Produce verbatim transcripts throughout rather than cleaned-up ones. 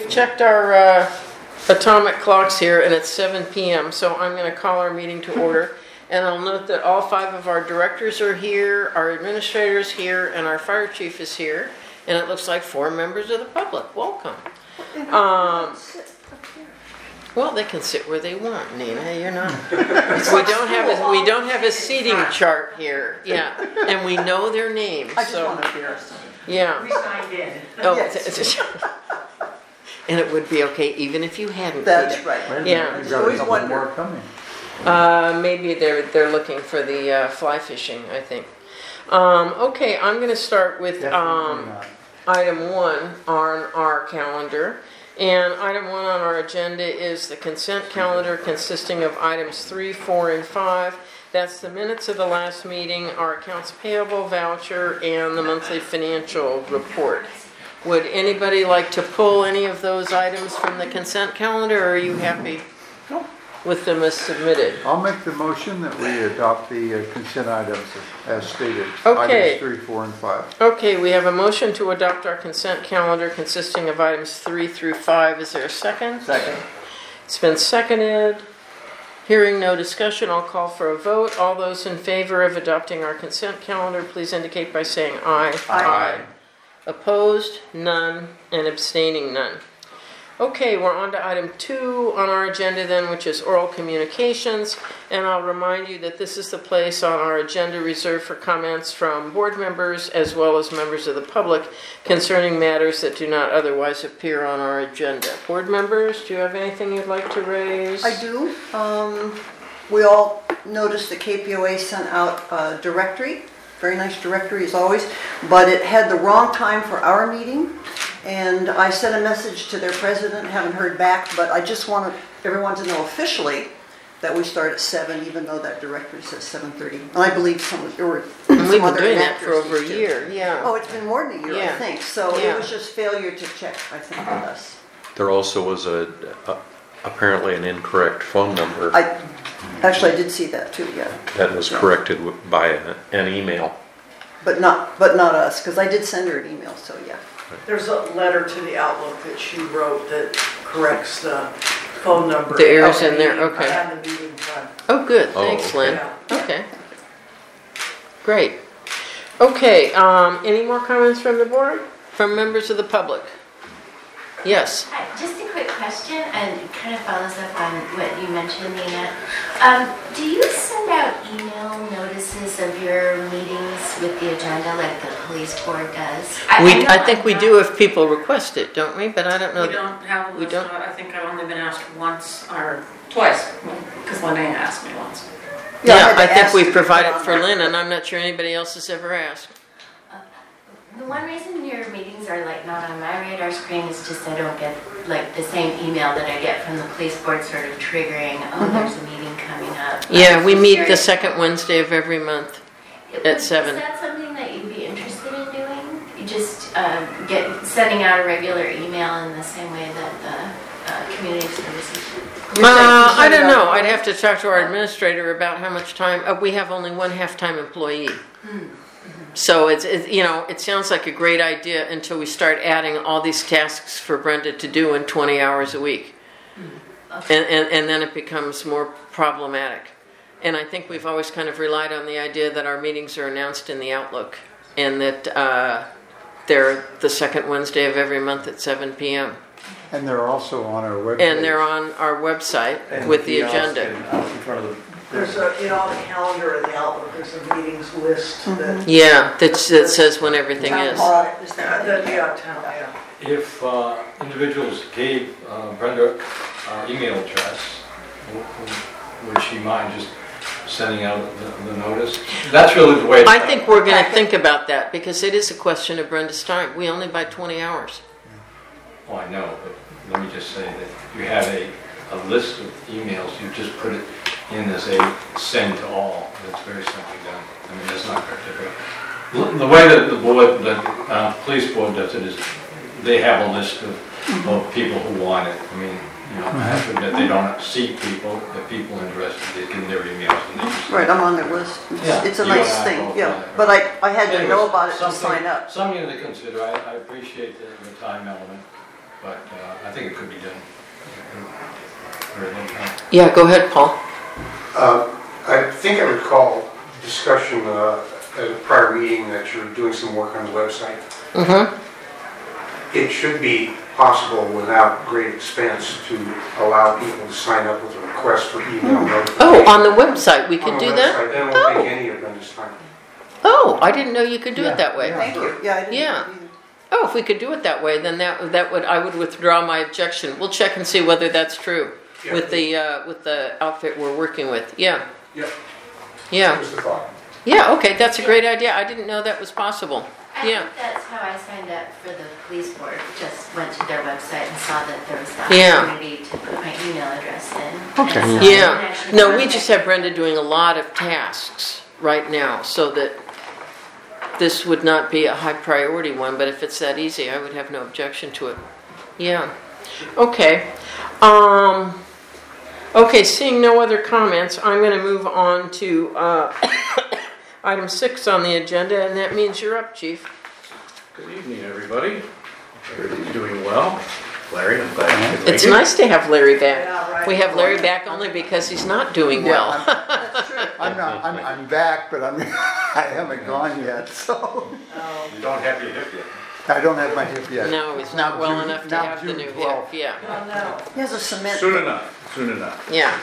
we've checked our uh, atomic clocks here, and it's seven p.m., so I'm going to call our meeting to order. And I'll note that all five of our directors are here, our administrators here, and our fire chief is here. And it looks like four members of the public. Welcome. Um, well, they can sit where they want, Nina. You're not. We don't have a, we don't have a seating chart here. Yeah, and we know their names. I just so want to hear. yeah. We signed in. Oh, Yes. and it would be okay even if you hadn't. That's Peter. right. Yeah. You've got a Always couple wonder. more coming. Uh, maybe they're they're looking for the uh, fly fishing, I think. Um, okay, I'm going to start with um, Definitely not. item one on our calendar. And item one on our agenda is the consent calendar consisting of items three, four, and five. That's the minutes of the last meeting, our accounts payable voucher, and the monthly financial report. Would anybody like to pull any of those items from the consent calendar, or are you happy with them as submitted? I'll make the motion that we adopt the uh, consent items as stated. Okay. Items three, four, and five. Okay, we have a motion to adopt our consent calendar consisting of items three through five. Is there a second? Second. It's been seconded. Hearing no discussion, I'll call for a vote. All those in favor of adopting our consent calendar, please indicate by saying aye. Aye. Opposed? None. And abstaining? None. Okay, we're on to item two on our agenda then, which is oral communications. And I'll remind you that this is the place on our agenda reserved for comments from board members as well as members of the public concerning matters that do not otherwise appear on our agenda. Board members, do you have anything you'd like to raise? I do. Um, we all noticed that K P O A sent out a directory, very nice directory as always, but it had the wrong time for our meeting. And I sent a message to their president, haven't heard back, but I just wanted everyone to know officially that we start at seven, even though that directory says seven thirty. And I believe some, there were And some we've been other doing that for over a inaccuracies, too. year, yeah. Oh, it's been more than a year, I Yeah. think. So Yeah. it was just failure to check, I think, with us. There also was a, a apparently an incorrect phone number I, actually, I did see that too, yeah. that was corrected w- by a, an email. But not, but not us, because I did send her an email, so yeah. There's a letter to the Outlook that she wrote that corrects the phone number. The errors of in there, meeting- okay. And the meeting time. Oh, good, Oh, thanks, okay. Lynn. Yeah. Okay. Great. Okay, um, any more comments from the board? From members of the public? Yes. Hi, just a quick question, and it kind of follows up on what you mentioned, Nina. Um, do you send out email notices of your meetings with the agenda like the police board does? We, know I think I'm we not- do if people request it, don't we? But I don't know. We don't have a We list, don't? I think I've only been asked once, or twice, because Linnea asked me once. Yeah, I Yeah, had to I think ask we you to put provided on for there. Lynn, and I'm not sure anybody else has ever asked. The one reason your meetings are like not on my radar screen is just I don't get like the same email that I get from the police board sort of triggering, oh, Mm-hmm. there's a meeting coming up. Yeah, I'm we just meet the curious. second Wednesday of every month. Would- at seven. Is that something that you'd be interested in doing? You just uh, get sending out a regular email in the same way that the uh, community services. You're saying Uh, you I send it don't out know. I'd once? have to talk to our administrator about how much time, uh, we have only one half-time employee. So it's, it, you know, it sounds like a great idea until we start adding all these tasks for Brenda to do in twenty hours a week. And, and, and then it becomes more problematic. And I think we've always kind of relied on the idea that our meetings are announced in the Outlook and that uh, they're the second Wednesday of every month at seven p.m. And they're also on our webpage. And they're on our website And with the kiosk agenda. and out in front of the. There's a, you know, on the calendar of the Outlook, there's a meetings list that. Yeah, that, that says when everything Town is. hall is Uh, that- The, yeah, town, yeah. If uh, individuals gave uh, Brenda our email address, w- w- would she mind just sending out the, the notice? That's really the way it's I think we're going to think about that because it is a question of Brenda's time. We only buy twenty hours. Oh, I know, but let me just say that you have a, a list of emails, you just put it in as a send to all. It's very simply done. I mean, it's not very difficult. The way that the board, the uh, police board does it is they have a list of, of people who want it. I mean, you know, I have to admit they don't see people, the people interested, they give them their emails and they just. Right, I'm on their list. It's, Yeah, it's a you and nice I thing, both yeah. on it. But I, I had to Anyways, know about it to something- sign up. Something to consider. I, I appreciate the, the time element. but uh, I think it could be done. Very little time. Yeah, go ahead, Paul. Uh, I think I recall discussion uh, at a prior meeting that you're doing some work on the website. Mm-hmm. It should be possible without great expense to allow people to sign up with a request for email notification. Oh, on the website, we could On the do that? website. Then it won't take any of Brenda's time. Oh, I didn't know you could do Yeah, it that way. yeah. Thank you. Yeah, I didn't. Yeah. either. Oh, if we could do it that way, then that, that would, I would withdraw my objection. We'll check and see whether that's true Yeah. with the, uh, with the outfit we're working with. Yeah, Yep. yeah. Just a thought. Yeah, okay, that's a great idea. I didn't know that was possible. I Yeah. think that's how I signed up for the police board. Just went to their website and saw that there was the Yeah. opportunity to put my email address in. Okay. And so I didn't Yeah. actually No, we contact- just have Brenda doing a lot of tasks right now, so that this would not be a high priority one, but if it's that easy, I would have no objection to it. Yeah. Okay. Um, okay, seeing no other comments, I'm going to move on to uh, item six on the agenda, and that means you're up, Chief. Good evening, everybody. Everybody's doing well. Larry, I'm glad you could make It's it. nice to have Larry back. Yeah, right. We have Larry back only because he's not doing Yeah, well. That's true. I'm not, I'm, I'm back, but I'm, I haven't gone yet, so You don't have your hip yet. I don't have my hip yet. No, he's Now not well June- enough to now have the June new hip. twelfth. Yeah, Oh, no. He has a cement. Soon enough, soon enough. yeah.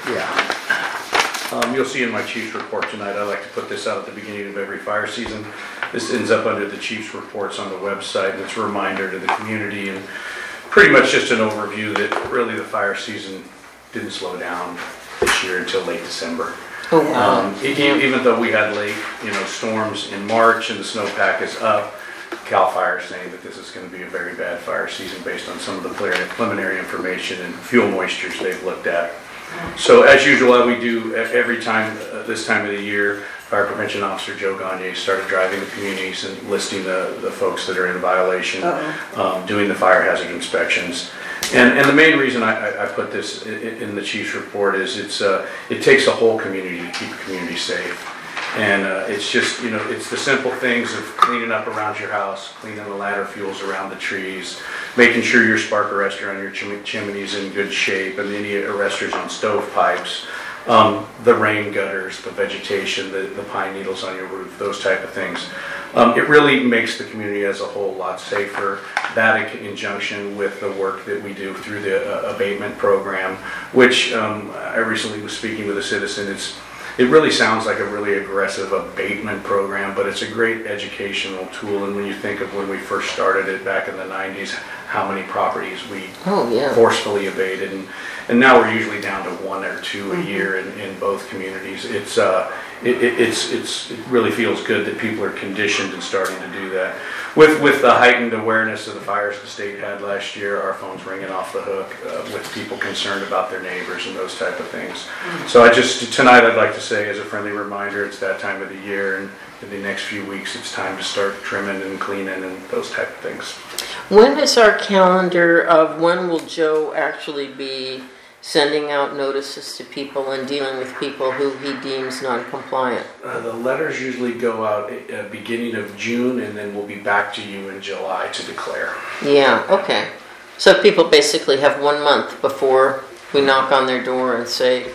Yeah. Um, you'll see in my chief's report tonight, I like to put this out at the beginning of every fire season. This ends up under the chief's reports on the website, and it's a reminder to the community and pretty much just an overview that really the fire season didn't slow down this year until late December. Oh, wow. Um, e- e- even though we had late, you know, storms in March and the snowpack is up, CAL FIRE is saying that this is going to be a very bad fire season based on some of the preliminary- preliminary information and fuel moistures they've looked at. So as usual, we do e- every time, uh, this time of the year, Fire Prevention Officer Joe Gagne started driving the communities and listing the, the folks that are in violation, um, doing the fire hazard inspections. And, and the main reason I, I, I put this in, in the chief's report is it's, uh, it takes a whole community to keep a community safe. And uh, it's just, you know, it's the simple things of cleaning up around your house, cleaning the ladder fuels around the trees, making sure your spark arrestor on your chim- chimney's in good shape, and any arresters on stovepipes, um, the rain gutters, the vegetation, the, the pine needles on your roof, those type of things. Um, it really makes the community as a whole a lot safer. That in conjunction with the work that we do through the uh, abatement program, which um, I recently was speaking with a citizen. It's It really sounds like a really aggressive abatement program, but it's a great educational tool. And when you think of when we first started it back in the nineties, how many properties we Oh, yeah. forcefully abated, and, and now we're usually down to one or two a year in, in both communities. It's uh, it, it, it's it's it really feels good that people are conditioned and starting to do that. With with the heightened awareness of the fires the state had last year, our phones ringing off the hook uh, with people concerned about their neighbors and those type of things. So I just tonight I'd like to say as a friendly reminder, it's that time of the year, and in the next few weeks it's time to start trimming and cleaning and those type of things. When is our calendar of when will Joe actually be sending out notices to people and dealing with people who he deems non-compliant? Uh, the letters usually go out at beginning of June, and then we'll be back to you in July to declare. Yeah, okay. So people basically have one month before we knock on their door and say,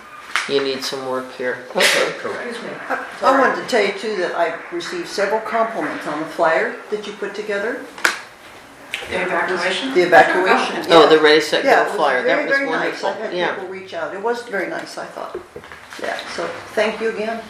you need some work here. Okay. Correct. Excuse me. I wanted to tell you too that I received several compliments on the flyer that you put together. The evacuation? The evacuation. Oh, yeah. the Ready, Set, Yeah, Go it was flyer. very, That was very nice. wonderful. I had Yeah. people reach out. It was very nice, I thought. Yeah, so thank you again.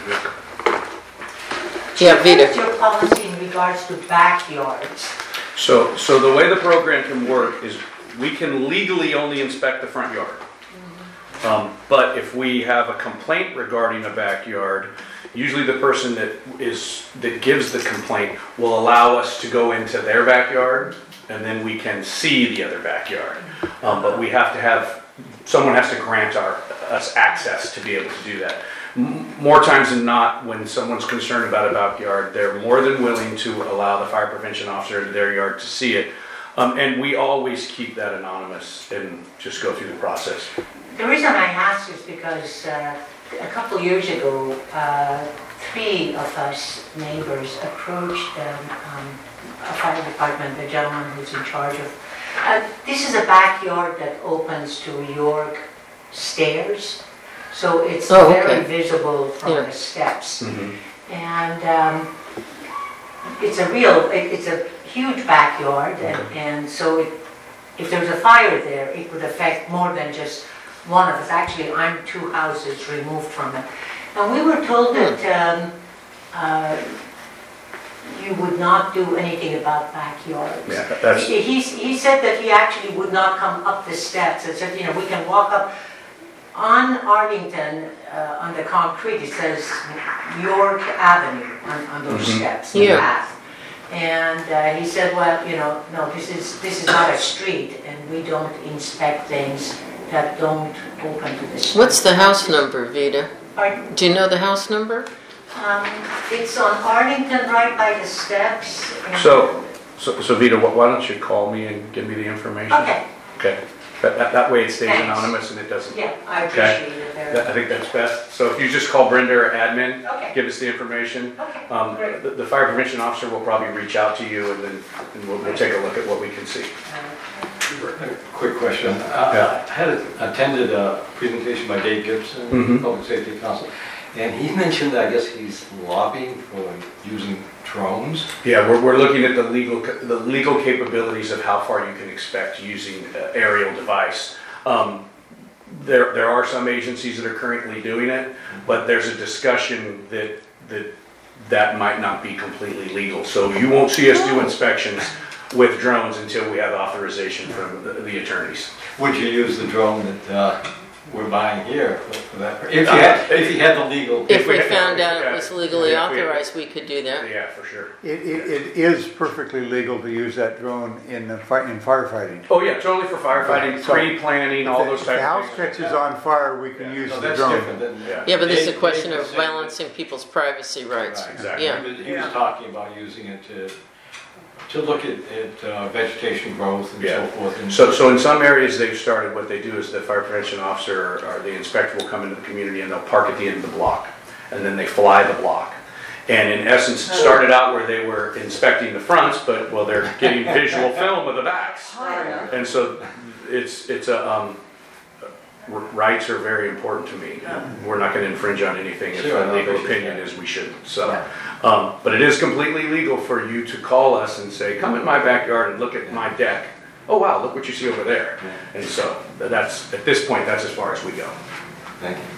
Yeah, What is Vita. your policy in regards to backyards? So, so the way the program can work is we can legally only inspect the front yard. Um, but if we have a complaint regarding a backyard, usually the person that is, that gives the complaint will allow us to go into their backyard, and then we can see the other backyard. Um, but we have to have, someone has to grant our, us access to be able to do that. M- More times than not, when someone's concerned about a backyard, they're more than willing to allow the fire prevention officer into their yard to see it. Um, and we always keep that anonymous and just go through the process. The reason I ask is because uh, a couple years ago, uh, three of us neighbors approached um, um, fire department, the gentleman who's in charge of. Uh, this is a backyard that opens to York stairs, so it's Oh, very okay. visible from Yeah. the steps. Mhm. And um, it's a real, it- it's a huge backyard, and, and so it, if there's a fire there, it would affect more than just one of us. Actually, I'm two houses removed from it. And we were told that um, uh, you would not do anything about backyards. Yeah, that's, He, he he said that he actually would not come up the steps, and said, you know, we can walk up. On Arlington, uh, on the concrete, it says York Avenue on, on those Mhm. steps, the Yeah. path. And uh, he said, well, you know, no, this is, this is not a street, and we don't inspect things that don't open to the street. What's the house number, Vita? Pardon? Do you know the house number? Um, It's on Arlington, right by the steps. and- so, so so Vita, wh- why don't you call me and give me the information? Okay, Okay, that, that, that way it stays Thanks. anonymous and it doesn't. yeah, I Okay. appreciate it very That- I much. think that's best. So if you just call Brenda or admin, Okay, give us the information. okay, Um, great. the, the fire prevention officer will probably reach out to you and then and we'll, we'll take a look at what we can see. A quick question. Uh, I had attended a presentation by Dave Gibson, Mhm. Public Safety Council, and he mentioned, I guess he's lobbying for using drones. Yeah, we're, we're looking at the legal, ca- the legal capabilities of how far you can expect using uh, aerial device. Um, There, there are some agencies that are currently doing it, but there's a discussion that, that that might not be completely legal. So you won't see us do inspections with drones until we have authorization from the, the attorneys. Would you use the drone that uh, we're buying here for for that? If you had, if you had the legal. If we we- found out yeah, it was legally if we- authorized, we could do that. Yeah, for sure. It, it, it is perfectly legal to use that drone in the fi- in firefighting. Oh, yeah, totally for firefighting, So- pre-planning, all those If the type house of things. catches on fire, we can Yeah. use No, the that's drone. different than. Yeah. Yeah, but this is Dave- a question Dave of was saying that- balancing people's privacy rights. Right, exactly. Yeah. He was- He was Yeah. talking about using it to, to look at, at uh, vegetation growth and so Yeah. forth. and- So, so in some areas they've started, what they do is the fire prevention officer or, or the inspector will come into the community and they'll park at the end of the block. And then they fly the block. And in essence, it started out where they were inspecting the fronts, but, well, they're getting visual film of the backs. And so it's, it's a, um, r- rights are very important to me. We're not gonna infringe on anything if Sure, the no, legal they should. opinion is we shouldn't, so. Um, but it is completely legal for you to call us and say, come in my backyard and look at my deck. Oh, wow, look what you see over there. And so that's, at this point, that's as far as we go. Thank you.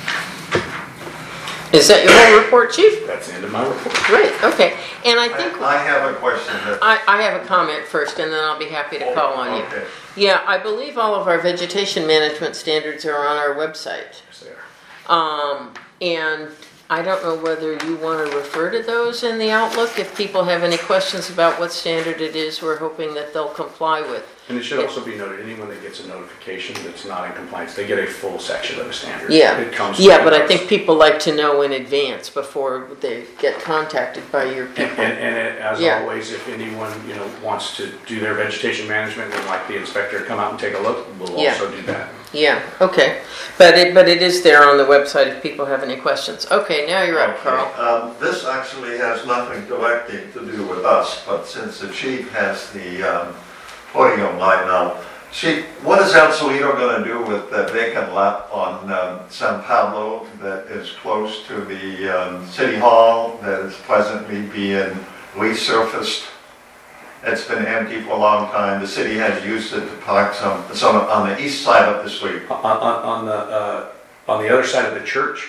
Is that your whole report, Chief? That's the end of my report. Great, okay. And I think, I have a question that. I, I have a comment first, and then I'll be happy to call on you. Okay. Yeah, I believe all of our vegetation management standards are on our website. Yes, they are. Um, and I don't know whether you want to refer to those in the Outlook. If people have any questions about what standard it is, we're hoping that they'll comply with. And it should also be noted, anyone that gets a notification that's not in compliance, they get a full section of the standard. Yeah, It comes yeah, to but I us. think people like to know in advance before they get contacted by your And, people. and, and it- as Yeah. always, if anyone, you know, wants to do their vegetation management, and like the inspector to come out and take a look, we'll Yeah. also do that. Yeah, okay. But it, but it is there on the website if people have any questions. Okay, now you're up, Carl. Um, This actually has nothing directly to do with us, but since the chief has the um, podium right now, Chief, what is El Solito going to do with the vacant lot on um, San Pablo that is close to the um, city hall that is presently being resurfaced? It's been empty for a long time. The city has used it to park some, some on the east side of the street. On, on, on the, uh, on the other side of the church?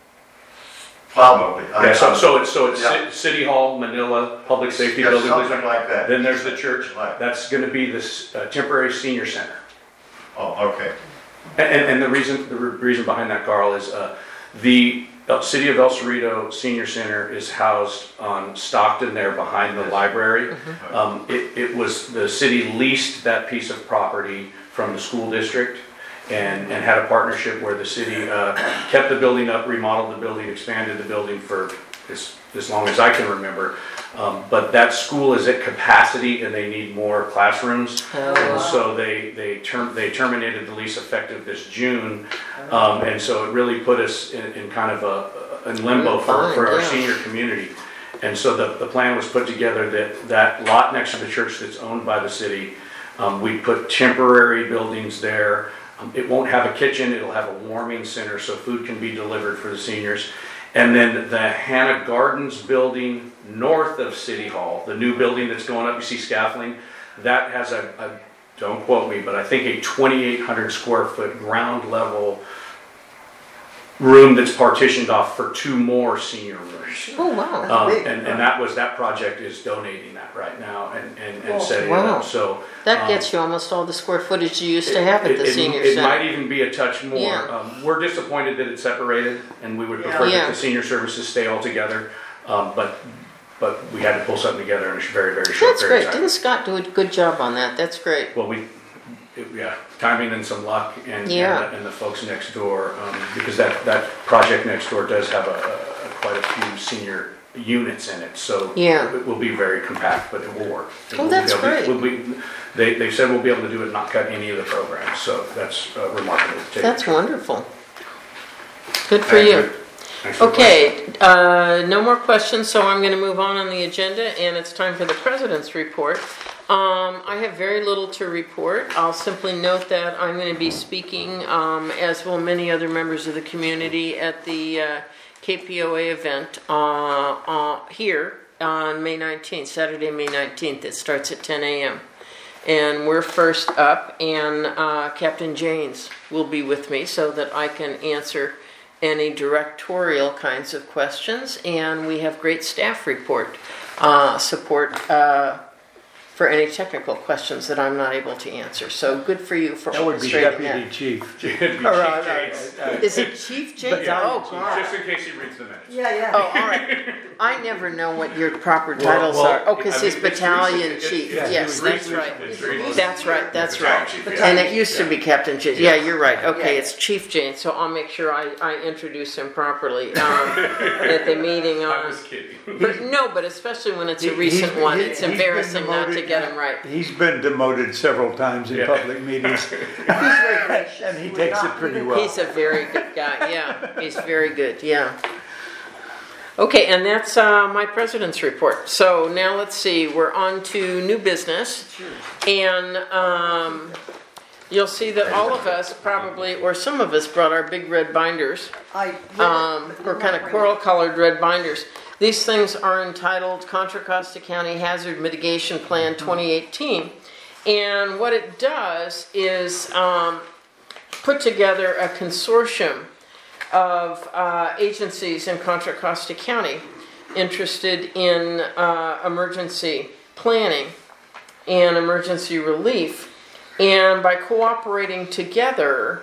Probably. I- Yeah, so, so it's, so it's Yeah. Ci- City Hall, Manila, Public Safety Yeah, Building. something like that. Then there's the church. Right. That's gonna be this uh, temporary senior center. Oh, okay. And, and and the reason, the re- reason behind that, Carl, is uh, the uh, City of El Cerrito Senior Center is housed on Stockton there behind the library. Um, It, it was, the city leased that piece of property from the school district and, and had a partnership where the city uh, kept the building up, remodeled the building, expanded the building for as, as long as I can remember. Um, But that school is at capacity and they need more classrooms. And so they, they term, they terminated the lease effective this June. Um, and so it really put us in, in kind of a, in limbo for, for our Fine, yeah. senior community. And so the, the plan was put together that that lot next to the church that's owned by the city, um, we put temporary buildings there. Um, it won't have a kitchen, it'll have a warming center so food can be delivered for the seniors. And then the Hannah Gardens building north of City Hall, the new building that's going up, you see scaffolding, that has a, a don't quote me, but I think a twenty-eight hundred square foot ground level room that's partitioned off for two more senior rooms. Oh, wow. Um, and, and that was, that project is donating that right now and, and, and setting it Wow. up, so. That um, gets you almost all the square footage you used to have at it- the it- senior It center. might even be a touch more. Yeah. Um, We're disappointed that it's separated, and we would prefer Yeah. that the senior services stay all together. Um, But, but we had to pull something together in a very, very short That's period great. of time. Didn't Scott do a good job on that? That's great. Well, we, it- yeah, timing and some luck and, and Yeah. the- and the folks next door, um, because that, that project next door does have a, a- a- quite a few senior units in it, so Yeah. it will be very compact, but it will work. It Oh, will- that's they'll be- great. we'll be- They, they said we'll be able to do it, and not cut any of the programs, so that's uh, remarkable. to take. That's wonderful. Good for Thank you. Thanks for the Okay, uh, no more questions, so I'm going to move on on the agenda, and it's time for the President's report. Um, I have very little to report. I'll simply note that I'm going to be speaking, um, as will many other members of the community, at the uh, K P O A event uh, uh, here on May nineteenth, Saturday, May nineteenth. It starts at ten a m And we're first up, and uh, Captain Janes will be with me so that I can answer any directorial kinds of questions. And we have great staff report uh, support uh, for any technical questions that I'm not able to answer. So good for you for That would be orchestrating Deputy that. Chief. It'd be All Chief right, all James. right. Is it Chief James? Oh, God. Just in case he reads the minutes. Yeah, yeah. Oh, all right. I never know what your proper titles well, are. Oh, because I he's mean, it's battalion recent. chief. It's- Yes, it's that's recent. right. It's recent. That's right, that's Battalion right. chief, yeah. And it used to be Captain James. Yeah, you're right. Okay, Yeah. it's Chief James, so I'll make sure I, I introduce him properly um, at the meeting I on. was kidding. But no, but especially when it's a He- recent he's- one, he- it's he's been embarrassing not to demoted. get him right. He's been demoted several times in Yeah. public meetings, He's very gracious. and he We're takes it not pretty even- well. He's a very good guy, yeah. He's very good, yeah. Okay, and that's uh, my president's report. So now let's see, we're on to new business. And um, you'll see that all of us probably, or some of us brought our big red binders, I read it, um, but did or not kind of bring it. coral colored red binders. These things are entitled Contra Costa County Hazard Mitigation Plan twenty eighteen. And what it does is um, put together a consortium of uh, agencies in Contra Costa County interested in uh, emergency planning and emergency relief. And by cooperating together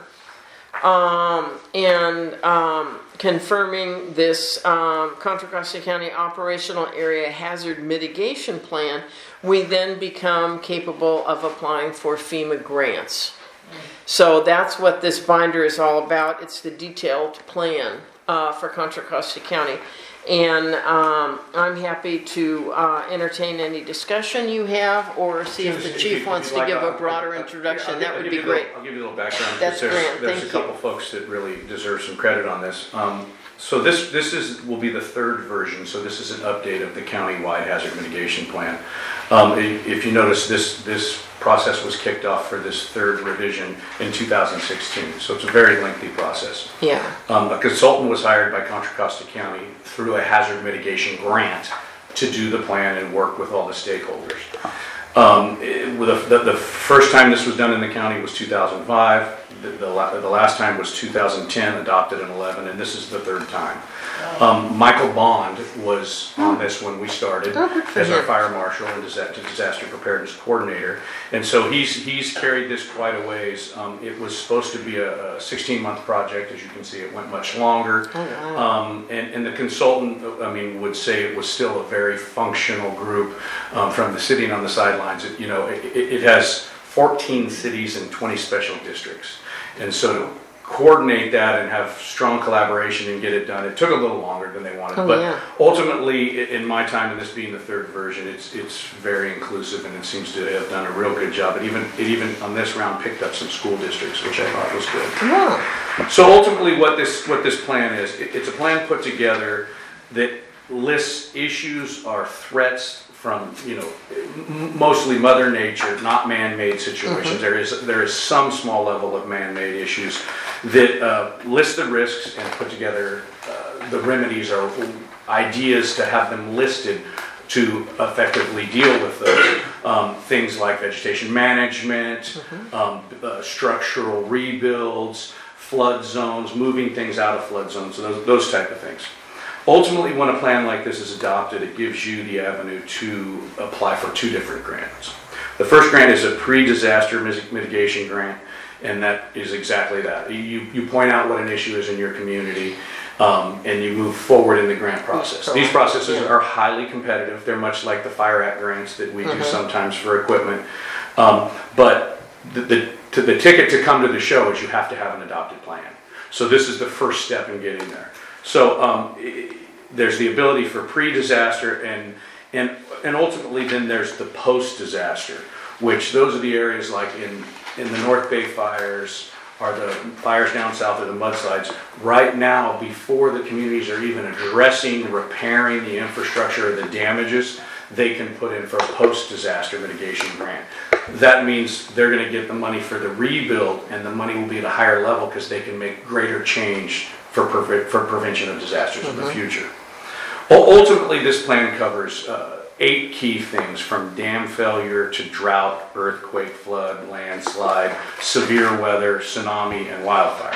um, and um, confirming this um, Contra Costa County Operational Area Hazard Mitigation Plan, we then become capable of applying for FEMA grants. So that's what this binder is all about. It's the detailed plan uh, for Contra Costa County. And um, I'm happy to uh, entertain any discussion you have or see if the If chief you- wants if to you'd give like, a I'll- broader I'll- introduction. I'll That give- would I'll be give you a great. little- I'll give you a little background. That's because there's- grand. There's Thank a couple you. folks that really deserve some credit on this. Um, So this, this is, will be the third version, so this is an update of the county-wide hazard mitigation plan. Um, i- If you notice, this, this process was kicked off for this third revision in two thousand sixteen, so it's a very lengthy process. Yeah. Um, A consultant was hired by Contra Costa County through a hazard mitigation grant to do the plan and work with all the stakeholders. Um, it- with The the first time this was done in the county was two thousand five. The, the la- the last time was two thousand ten, adopted in eleven, and this is the third time. Um, Michael Bond was on this when we started Oh, good for as our him. fire marshal and disa- disaster preparedness coordinator. And so he's, he's carried this quite a ways. Um, it was supposed to be a sixteen month project. As you can see, it went much longer. Oh, wow. Um, and, and the consultant, I mean, would say it was still a very functional group um, from the sitting on the sidelines. It, you know, it, it it has fourteen cities and twenty special districts. And so to coordinate that and have strong collaboration and get it done, it took a little longer than they wanted. Oh, but yeah. ultimately, i- in my time, and this being the third version, it's it's very inclusive and it seems to have done a real good job. It even, it even on this round picked up some school districts, which I thought was good. Wow. So ultimately, what this what this plan is, it, it's a plan put together that lists issues or threats from, you know, m- mostly Mother Nature, not man-made situations. Mhm. There is there is some small level of man-made issues that uh, list the risks and put together uh, the remedies or ideas to have them listed to effectively deal with those. Um, things like vegetation management, Mhm. um, uh, structural rebuilds, flood zones, moving things out of flood zones, those, those type of things. Ultimately, when a plan like this is adopted, it gives you the avenue to apply for two different grants. The first grant is a pre-disaster mis- mitigation grant, and that is exactly that. You, you point out what an issue is in your community, um, and you move forward in the grant process. These processes Yeah. are highly competitive. They're much like the Fire Act grants that we do Mhm. sometimes for equipment. Um, but the, the, to the ticket to come to the show is you have to have an adopted plan. So this is the first step in getting there. So um, i- there's the ability for pre-disaster, and and and ultimately then there's the post-disaster, which those are the areas like in in the North Bay fires, or the fires down south, or the mudslides. Right now, before the communities are even addressing, repairing the infrastructure or the damages, they can put in for a post-disaster mitigation grant. That means they're going to get the money for the rebuild, and the money will be at a higher level because they can make greater change for, pre- for prevention of disasters in the Mhm. future. U- Ultimately, this plan covers uh, eight key things, from dam failure to drought, earthquake, flood, landslide, severe weather, tsunami, and wildfire.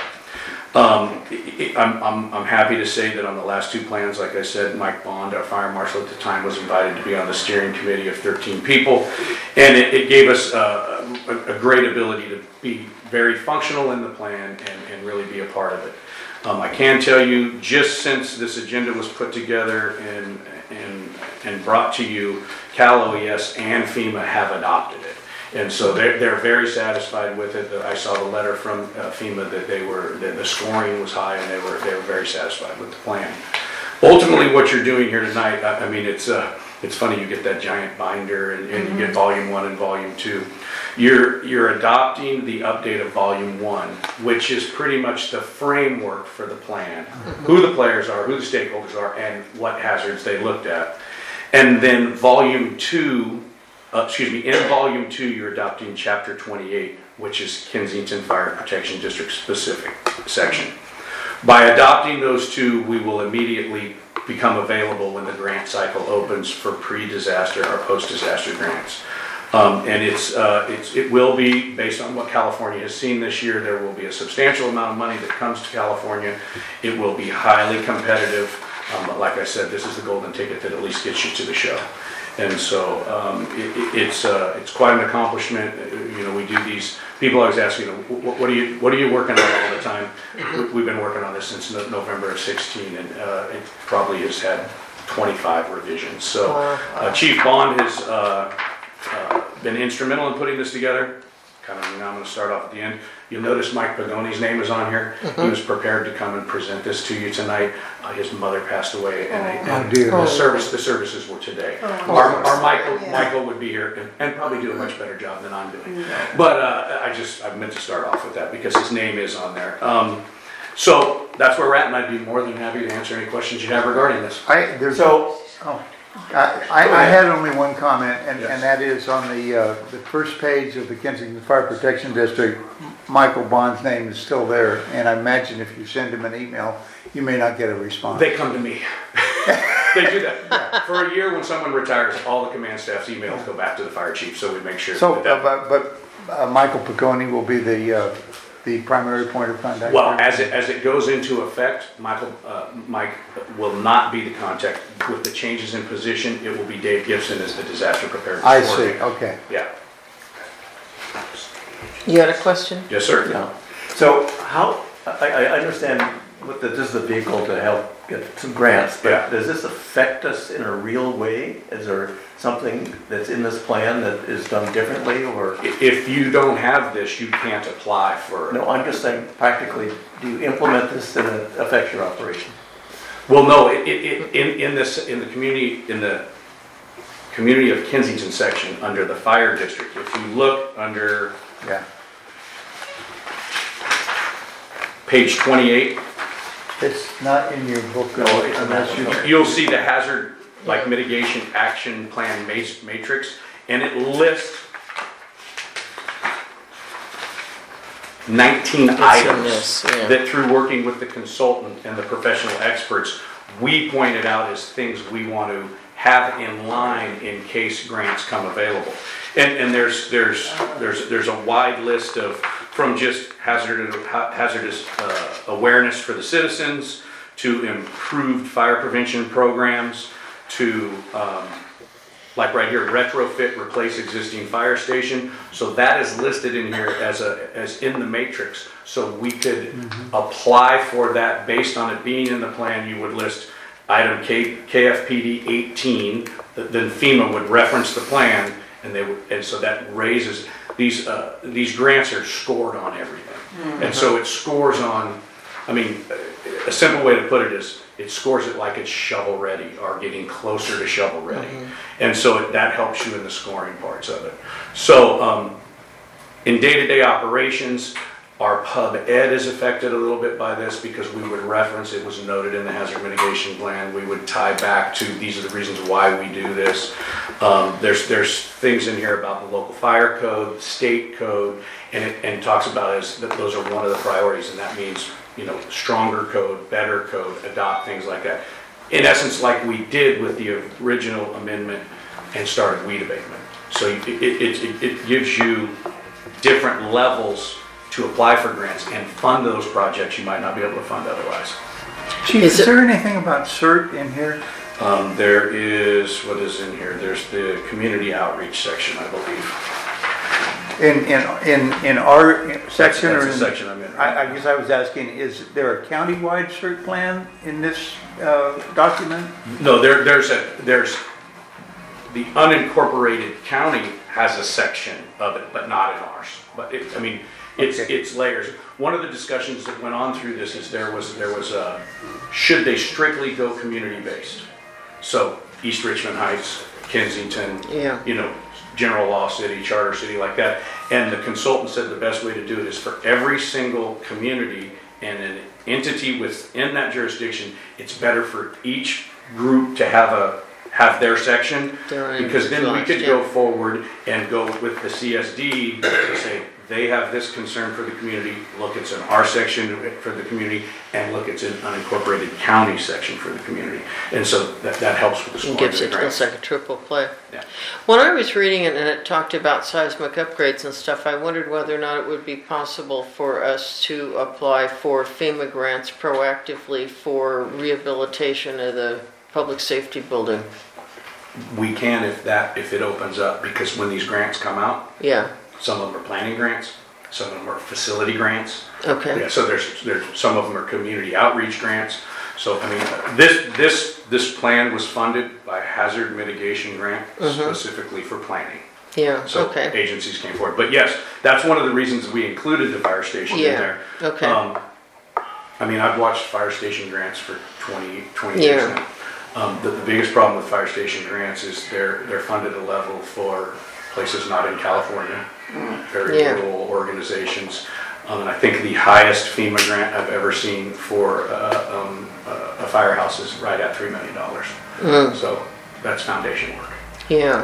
Um, I- I'm, I'm, I'm happy to say that on the last two plans, like I said, Mike Bond, our fire marshal at the time, was invited to be on the steering committee of thirteen people, and it, it gave us uh, a, a great ability to be very functional in the plan and, and really be a part of it. Um, I can tell you, just since this agenda was put together and, and, and brought to you, Cal O E S and FEMA have adopted it. And so they're, they're very satisfied with it. I saw the letter from uh, FEMA that they were, that the scoring was high, and they were, they were very satisfied with the plan. Ultimately, what you're doing here tonight, I, I mean, it's, uh, it's funny, you get that giant binder, and, and you get volume one and volume two. You're, you're adopting the update of volume one, which is pretty much the framework for the plan, who the players are, who the stakeholders are, and what hazards they looked at. And then volume two, uh, excuse me, in volume two, you're adopting chapter twenty-eight, which is Kensington Fire Protection District specific section. By adopting those two, we will immediately become available when the grant cycle opens for pre-disaster or post-disaster grants. Um, and it's, uh, it's, it will be, based on what California has seen this year, there will be a substantial amount of money that comes to California. It will be highly competitive. Um, but like I said, this is the golden ticket that at least gets you to the show. And so um, it, it's, uh, it's quite an accomplishment. You know, we do these, people always ask, you know, what, what, are, you, what are you working on all the time? We've been working on this since November of sixteen, and uh, it probably has had twenty-five revisions. So uh, Chief Bond has uh, uh, been instrumental in putting this together. Kind of, now I'm going to start off at the end. You'll notice Mike Pagoni's name is on here. Mm-hmm. He was prepared to come and present this to you tonight. Uh, his mother passed away, and, they, and Oh, dear. the service, the services were today. Oh. Our, our Michael, Yeah. Michael would be here and, and probably do a much better job than I'm doing. But uh, I just, I meant to start off with that because his name is on there. Um, so that's where we're at, and I'd be more than happy to answer any questions you have regarding this. I, there's, So, oh, I, I I had only one comment, and, Yes. and that is on the, uh, the first page of the Kensington Fire Protection District, Michael Bond's name is still there, and I imagine if you send him an email, you may not get a response. they come to me. They do that. For a year, when someone retires, all the command staff's emails go back to the fire chief, so we make sure So, that that uh, but, but uh, Michael Pagoni will be the, uh, the primary point of contact? Well, as it, as it goes into effect, Michael, uh, Mike will not be the contact. With the changes in position, it will be Dave Gibson as the disaster preparedness I see, coordinator. okay. Yeah. You had a question? Yes, sir. Yeah. So how, I, I understand what the, this is a vehicle to help get some grants, but Yeah. does this affect us in a real way? Is there something that's in this plan that is done differently, or? I- If you don't have this, you can't apply for. No, I'm just saying practically, do you implement this and it affects your operation? Well, no, it, it, it- in, in this, in the community, in the community of Kensington section, under the fire district, if you look under Yeah. page twenty-eight, It's not in your book No, it's unless you. You'll see the hazard, like mitigation action plan ma- matrix, and it lists nineteen in items this, yeah. that through working with the consultant and the professional experts, we pointed out as things we want to have in line in case grants come available. And, and there's, there's, there's, there's a wide list of, from just hazardous, hazardous uh, awareness for the citizens, to improved fire prevention programs, to, um, like right here, retrofit, replace existing fire station. So that is listed in here as a, as in the matrix. So we could mm-hmm. apply for that based on it being in the plan. You would list item K, KFPD eighteen, then FEMA would reference the plan, and they would, and so that raises, these, uh, these grants are scored on everything. Mm-hmm. And so it scores on, I mean, a simple way to put it is, it scores it like it's shovel ready or getting closer to shovel ready. Mm-hmm. And so it, that helps you in the scoring parts of it. So um, in day-to-day operations, our pub ed is affected a little bit by this because we would reference, it was noted in the hazard mitigation plan, we would tie back to these are the reasons why we do this. Um, there's there's things in here about the local fire code, state code, and it and talks about as that those are one of the priorities, and that means, you know, stronger code, better code, adopt things like that. In essence, like we did with the original amendment and started weed abatement. So it, it, it, it gives you different levels to apply for grants and fund those projects you might not be able to fund otherwise. Chief, is, is there anything about CERT in here? Um, there is, what is in here? There's the community outreach section, I believe. In in in in our section, that's, that's or the in, section I'm in. Right? I, I guess I was asking: is there a county-wide CERT plan in this uh, document? No, there there's a there's the unincorporated county has a section of it, but not in ours. But it, I mean, it's okay. It's layers. One of the discussions that went on through this is there was there was a should they strictly go community-based? So East Richmond Heights, Kensington, yeah. you know. General Law City, Charter City, like that. And the consultant said the best way to do it is for every single community and an entity within that jurisdiction, it's better for each group to have a have their section, because then we could go forward and go with the C S D to say they have this concern for the community, look, it's in our section for the community, and look, it's an unincorporated county section for the community. And so that, that helps with the scoring. It gives it, it's like a triple play. Yeah. When I was reading it and it talked about seismic upgrades and stuff, I wondered whether or not it would be possible for us to apply for FEMA grants proactively for rehabilitation of the public safety building. We can if that if it opens up, because when these grants come out, yeah. Some of them are planning grants, some of them are facility grants. Okay. Yeah, so there's there's some of them are community outreach grants. So I mean, this this this plan was funded by hazard mitigation grant mm-hmm. specifically for planning. Yeah. So okay. agencies came forward, but yes, that's one of the reasons we included the fire station yeah. in there. Okay. Um, I mean, I've watched fire station grants for twenty, twenty years yeah. now. Um, the, the biggest problem with fire station grants is they're they're funded a level for places not in California, very yeah. rural organizations. Um, and I think the highest FEMA grant I've ever seen for uh, um, uh, a firehouse is right at three million dollars. Mm. So that's foundation work. Yeah.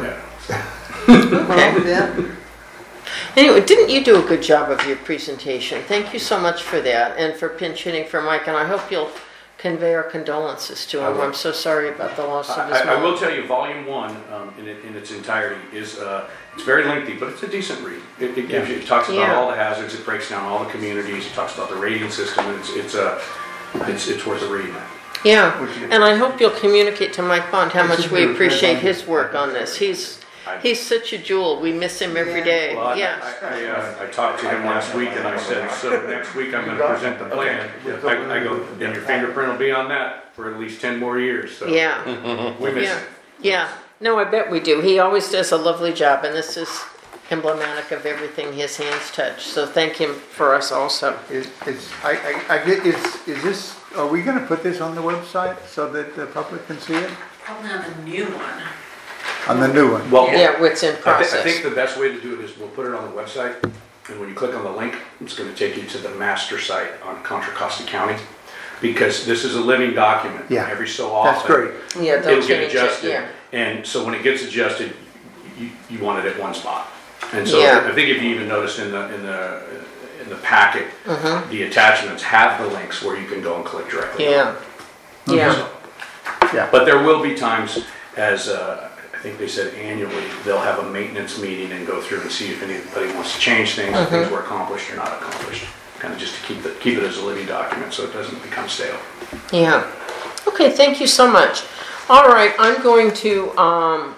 yeah. Okay. Yeah. Anyway, didn't you do a good job of your presentation? Thank you so much for that, and for pinch hitting for Mike, and I hope you'll convey our condolences to him. I'm so sorry about the loss of his I, mom. I will tell you, volume one, um, in, it, in its entirety, is uh, it's very lengthy, but it's a decent read. It, it gives you, it talks about yeah. all the hazards, it breaks down all the communities, it talks about the rating system, and it's it's a uh, it's, it's worth a read. Yeah, and I hope you'll communicate to Mike Bond how much we appreciate his work on this. He's he's such a jewel. We miss him every day. Well, I, yeah. I, I, uh, I talked to him last week, and I said, so next week I'm going to present the plan. I, I go, and your fingerprint will be on that for at least ten more years. So yeah. we miss yeah. him. Yeah. No, I bet we do. He always does a lovely job, and this is emblematic of everything his hands touch. So thank him for us also. Is, is I, I, I get is is this? Are we going to put this on the website so that the public can see it? Probably on the new one. On the new one. Well, yeah, it's in process. I, th- I think the best way to do it is we'll put it on the website, and when you click on the link, it's going to take you to the master site on Contra Costa County. because this is a living document. Yeah. Every so often. That's great. Yeah, It'll they'll get change it, adjusted. yeah. And so when it gets adjusted, you, you want it at one spot. And so Yeah. I think if you even noticed in the, in the, in the packet, Mhm. the attachments have the links where you can go and click directly. Yeah, yeah. So- Yeah. But there will be times, as uh, I think they said annually, they'll have a maintenance meeting and go through and see if anybody wants to change things, if things were accomplished or not accomplished. Kind of just to keep it, keep it as a living document so it doesn't become stale. Yeah. Okay, thank you so much. All right, I'm going to um,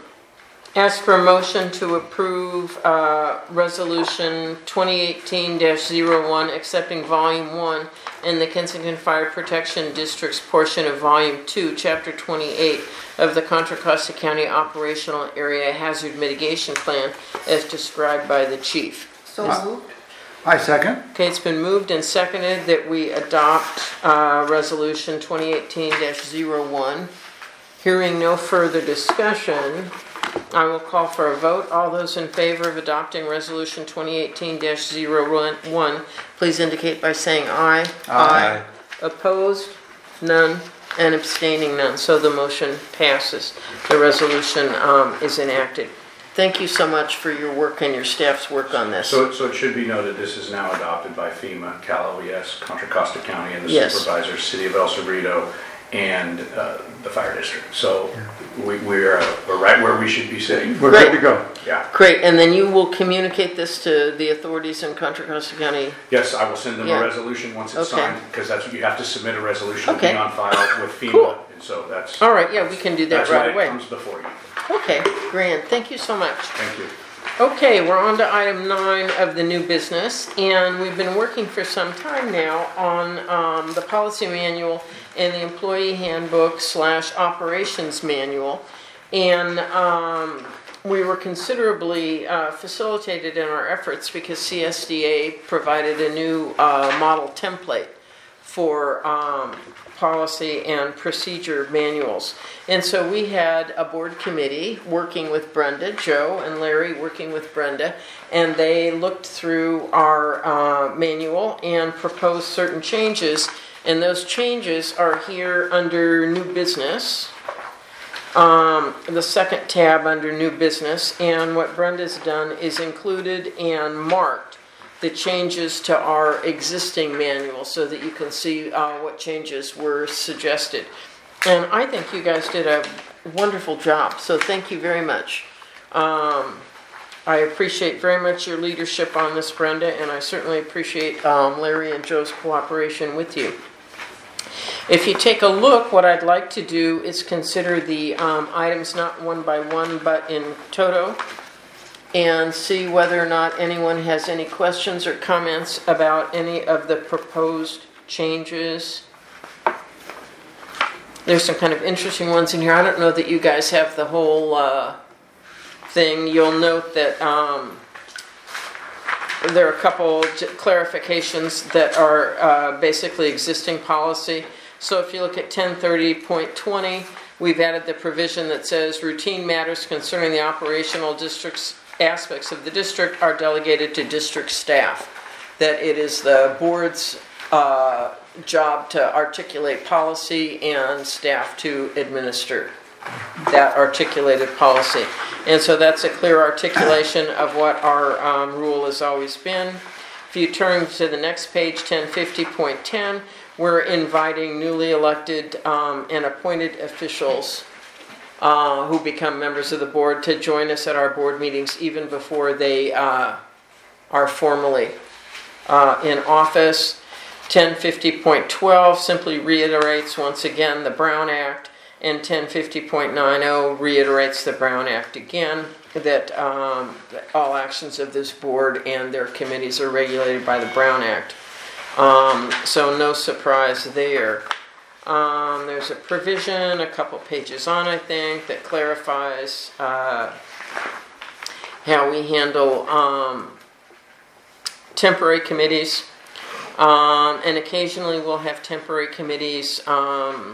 ask for a motion to approve uh, Resolution twenty eighteen dash zero one, accepting Volume one in the Kensington Fire Protection District's portion of Volume two, Chapter twenty-eight of the Contra Costa County Operational Area Hazard Mitigation Plan as described by the chief. So moved. I second. Okay, it's been moved and seconded that we adopt uh, Resolution twenty eighteen dash zero one. Hearing no further discussion, I will call for a vote. All those in favor of adopting Resolution twenty eighteen dash zero one, please indicate by saying aye. Aye. Opposed? None. And abstaining? None. So the motion passes. The resolution um, is enacted. Thank you so much for your work and your staff's work on this. So, so it should be noted, this is now adopted by FEMA, Cal O E S, Contra Costa County, and the Yes. supervisors, City of El Cerrito, and uh, the fire district. So we, we're, uh, we're right where we should be sitting. We're Great. good to go. Yeah. Great, and then you will communicate this to the authorities in Contra Costa County? Yes, I will send them Yeah. a resolution once it's Okay. signed, because that's what you have to submit a resolution to Okay. be on file with FEMA. Cool. And so that's. All right, yeah, we can do that That's right why away. it comes before you. Okay, grand. Thank you so much. Thank you. Okay, we're on to item nine of the new business, and we've been working for some time now on um, the policy manual and the employee handbook slash operations manual. And um, we were considerably uh, facilitated in our efforts because C S D A provided a new uh, model template for um, policy and procedure manuals. And so we had a board committee working with Brenda, Joe and Larry working with Brenda, and they looked through our uh, manual and proposed certain changes. And those changes are here under new business, um, the second tab under new business. And what Brenda's done is included and marked the changes to our existing manual so that you can see uh, what changes were suggested. And I think you guys did a wonderful job, so thank you very much. Um, I appreciate very much your leadership on this, Brenda, and I certainly appreciate um, Larry and Joe's cooperation with you. If you take a look, what I'd like to do is consider the um, items not one by one, but in toto, and see whether or not anyone has any questions or comments about any of the proposed changes. There's some kind of interesting ones in here. I don't know that you guys have the whole uh, thing. You'll note that um, there are a couple clarifications that are uh, basically existing policy. So if you look at ten thirty point twenty, we've added the provision that says routine matters concerning the operational districts aspects of the district are delegated to district staff. That it is the board's uh, job to articulate policy and staff to administer that articulated policy. And so that's a clear articulation of what our um, rule has always been. If you turn to the next page, ten fifty point ten, we're inviting newly elected um, and appointed officials Uh, who become members of the board to join us at our board meetings even before they uh, are formally uh, in office. ten fifty point twelve simply reiterates once again the Brown Act, and ten fifty point ninety reiterates the Brown Act again, that, um, that all actions of this board and their committees are regulated by the Brown Act. Um, so no surprise there. Um, there's a provision, a couple pages on, I think, that clarifies uh, how we handle um, temporary committees. Um, and occasionally we'll have temporary committees um,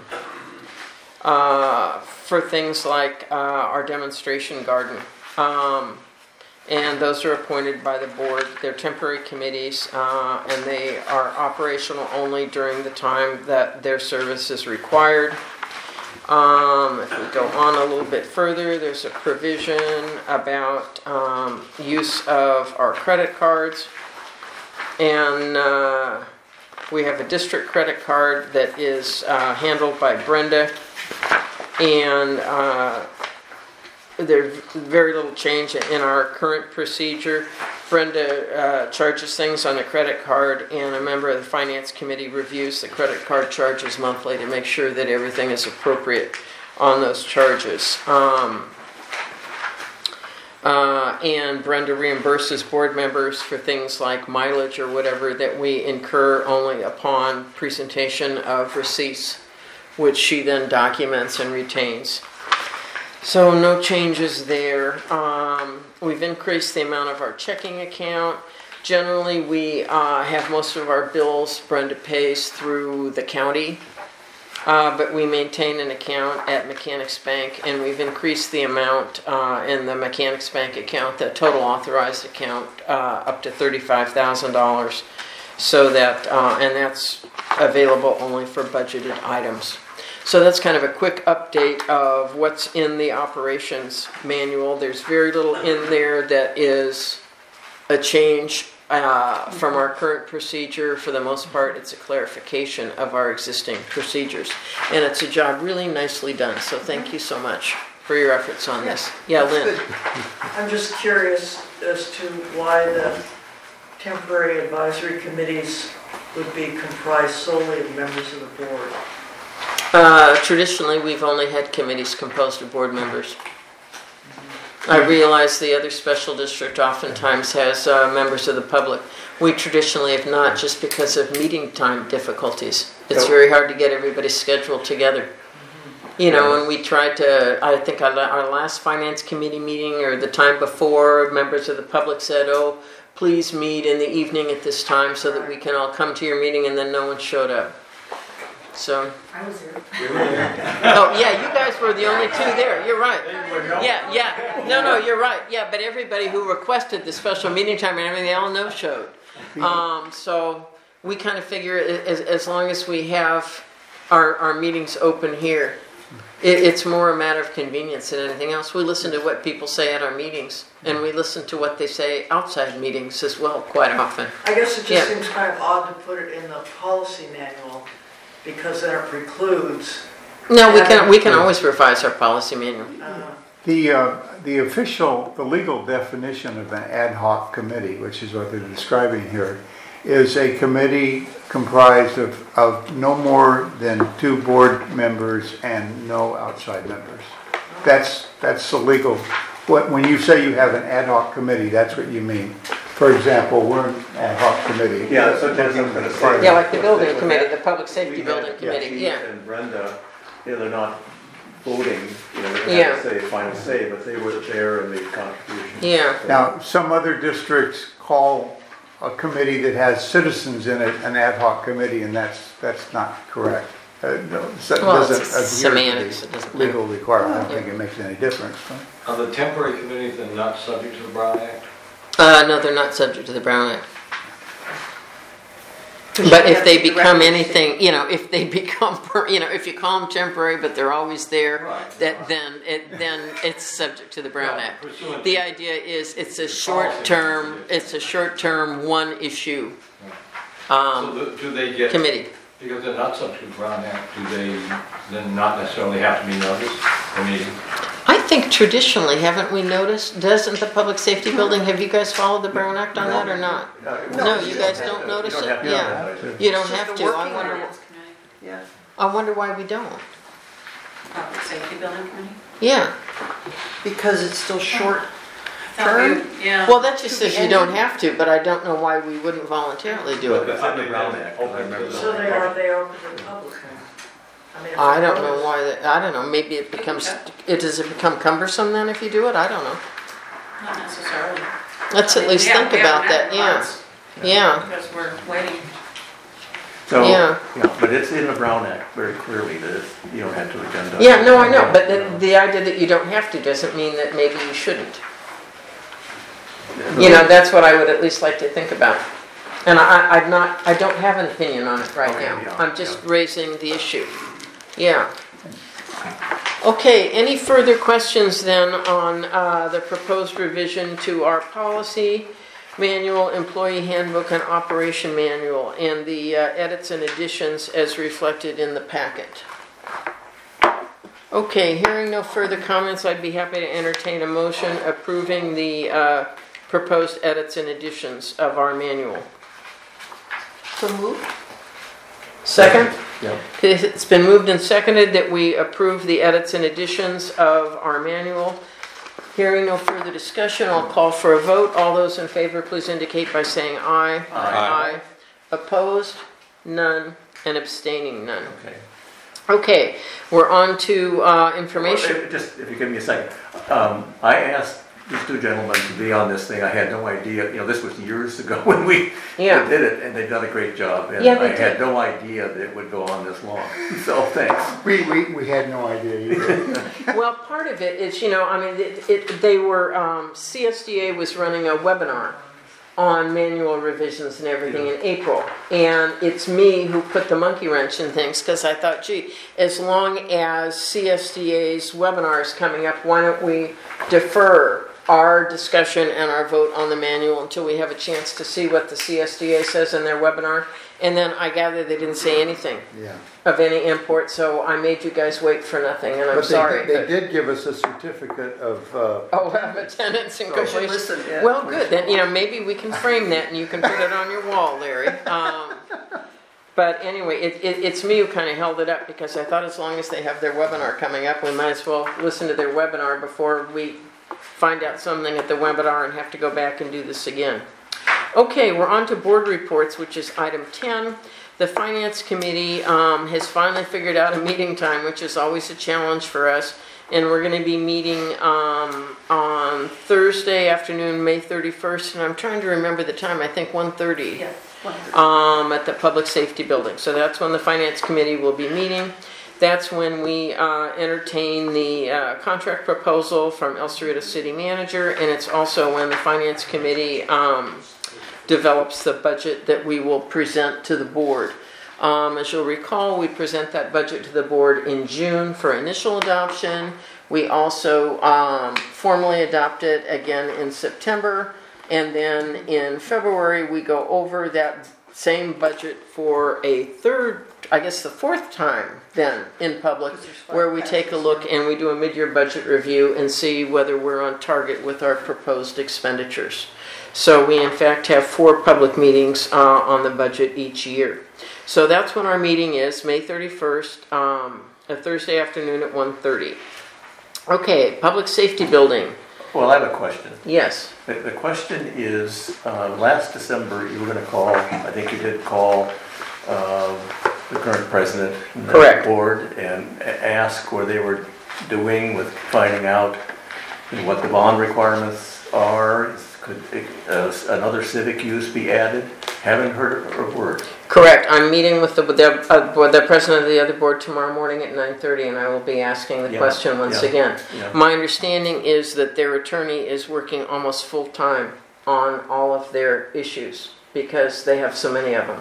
uh, for things like uh, our demonstration garden. Um, And those are appointed by the board. They're temporary committees, uh, and they are operational only during the time that their service is required. Um, if we go on a little bit further, there's a provision about um, use of our credit cards. And uh, we have a district credit card that is uh, handled by Brenda. And uh, there's very little change in our current procedure. Brenda uh, charges things on the credit card, and a member of the finance committee reviews the credit card charges monthly to make sure that everything is appropriate on those charges. Um, uh, and Brenda reimburses board members for things like mileage or whatever that we incur only upon presentation of receipts, which she then documents and retains. So no changes there. Um, we've increased the amount of our checking account. Generally, we uh, have most of our bills Brenda pays through the county, uh, but we maintain an account at Mechanics Bank, and we've increased the amount uh, in the Mechanics Bank account, the total authorized account, uh, up to thirty-five thousand dollars. So that, uh, and that's available only for budgeted items. So that's kind of a quick update of what's in the operations manual. There's very little in there that is a change uh, from our current procedure. For the most part, it's a clarification of our existing procedures. And it's a job really nicely done. So thank you so much for your efforts on this. Yeah, Lynn. I'm just curious as to why the temporary advisory committees would be comprised solely of members of the board. Uh, traditionally, we've only had committees composed of board members. I realize the other special district oftentimes has uh, members of the public. We traditionally have not, just because of meeting time difficulties. It's very hard to get everybody scheduled together. You know, and we tried to, I think our, our last finance committee meeting or the time before, members of the public said, oh, please meet in the evening at this time so that we can all come to your meeting, and then no one showed up. So. I was there. Oh, yeah, you guys were the only two there. You're right. Yeah, yeah. No, no, you're right. Yeah, but everybody who requested the special meeting time and everything, they all no showed. Um, so we kind of figure as, as long as we have our, our meetings open here, it, it's more a matter of convenience than anything else. We listen to what people say at our meetings, and we listen to what they say outside meetings as well quite often. I guess it just Yeah. seems kind of odd to put it in the policy manual, because then it precludes. No, we can we can always revise our policy manual. Uh, The, uh, the official, the legal definition of an ad hoc committee, which is what they're describing here, is a committee comprised of, of no more than two board members and no outside members. That's, that's the legal, what, when you say you have an ad hoc committee, that's what you mean. For example, we're an ad hoc committee. Yeah, so that's what I'm gonna say. Yeah, like the building committee, the public safety We had- building committee, Chief yeah. And Brenda, you know, they're not voting, you know, they Yeah. have to say final say, but they were there and made contributions. Yeah. Now, some other districts call a committee that has citizens in it an ad hoc committee, and that's, that's not correct. Uh, no, it Well, it's doesn't adhere to semantics, it the doesn't matter. legal requirement. I don't think it makes any difference. Huh? Are the temporary committees then not subject to the Brown Act? Uh, no, they're not subject to the Brown Act. But if they become anything, you know, if they become, per- you know, if you call them temporary, but they're always there, Right, that right. then it then it's subject to the Brown Right, Act. pursuant The to- idea is it's a Policy. short term, it's a short term one issue So um, the- do they get, committee. because they're not subject to the Brown Act, do they then not necessarily have to be noticed, the meeting? I think traditionally, haven't we noticed? Doesn't the public safety building? Have you guys followed the Brown Act on that or not? No, you guys don't notice You don't it? have to Yeah. advertise it. You don't It's just have a to. I working wonder. Finance committee, Yeah, I wonder why we don't. public safety building committee. Yeah. because it's still short Thought we- term. Yeah. Well, that just says you don't have to, but I don't know why we wouldn't voluntarily do But it. it's in the Brown Act, I remember So they that. are, they are open to the public then? I mean, if I they're don't know noticed- why that, I don't know, maybe it becomes, it, does it become cumbersome then if you do it? I don't know. Not necessarily. Let's I at mean, least we think haven't- we about haven't that, yeah. advertised Yeah, Because we're waiting. So, Yeah. yeah, but it's in the Brown Act very clearly that you don't have to agenda. yeah, no, I know, but the, the idea that you don't have to doesn't mean that maybe you shouldn't. You know, that's what I would at least like to think about. And I, I'm not, I don't have an opinion on it right Okay, now. yeah, I'm just yeah. raising the issue. Yeah. Okay, any further questions then on uh, the proposed revision to our policy manual, employee handbook, and operation manual, and the uh, edits and additions as reflected in the packet? Okay, hearing no further comments, I'd be happy to entertain a motion approving the uh, proposed edits and additions of our manual. So moved. Second? Yeah. Okay, it's been moved and seconded that we approve the edits and additions of our manual. Hearing no further discussion, I'll call for a vote. All those in favor, please indicate by saying aye. Aye. Aye. Opposed? None. And abstaining? None. Okay. Okay, we're on to uh, Well, information. if- Just, if you give me a second. Um, I asked these two gentlemen to be on this thing. I had no idea, you know, this was years ago when we Yeah. did it, and they've done a great job. And Yeah, they I had did. no idea that it would go on this long. So thanks. We, we, we had no idea either. Well, part of it is, you know, I mean, it, it, they were, um, C S D A was running a webinar on manual revisions and everything in April. And it's me who put the monkey wrench in things because I thought, gee, as long as C S D A's webinar is coming up, why don't we defer our discussion and our vote on the manual until we have a chance to see what the C S D A says in their webinar? And then I gather they didn't say anything Yeah. of any import, so I made you guys wait for nothing, and I'm But sorry. they, they but- did give us a certificate of, uh, Oh, of attendance and You should completion. listen, yeah. Well, good, then, you know, maybe we can frame that and you can put it on your wall, Larry. Um, But anyway, it, it, it's me who kind of held it up because I thought as long as they have their webinar coming up, we might as well listen to their webinar before we find out something at the webinar and have to go back and do this again. Okay, we're on to board reports, which is item ten. The Finance Committee um, has finally figured out a meeting time, which is always a challenge for us. And we're going to be meeting um, on Thursday afternoon, May thirty-first. And I'm trying to remember the time, I think one thirty. Yeah. wonderful. Um, at the Public Safety Building. So that's when the Finance Committee will be meeting. That's when we uh, entertain the uh, contract proposal from El Cerrito City Manager, and it's also when the Finance Committee um, develops the budget that we will present to the board. Um, as you'll recall, we present that budget to the board in June for initial adoption. We also um, formally adopt it again in September. And then in February, we go over that same budget for a third, I guess the fourth time then in public, where we take a look and we do a mid-year budget review and see whether we're on target with our proposed expenditures. So we in fact have four public meetings uh, on the budget each year. So that's when our meeting is, May thirty-first, um, a Thursday afternoon at one thirty. Okay, Public Safety Building. Well, I have a question. Yes. The, the question is, uh, last December, you were gonna call, I think you did call, uh, the current president and the Correct. board and a- ask where they were doing with finding out what the bond requirements are. Could uh, another civic use be added? Haven't heard a word. Correct. I'm meeting with the, with the, uh, with the president of the other board tomorrow morning at nine thirty, and I will be asking the Yeah, question once yeah, again. yeah. My understanding is that their attorney is working almost full-time on all of their issues because they have so many of them.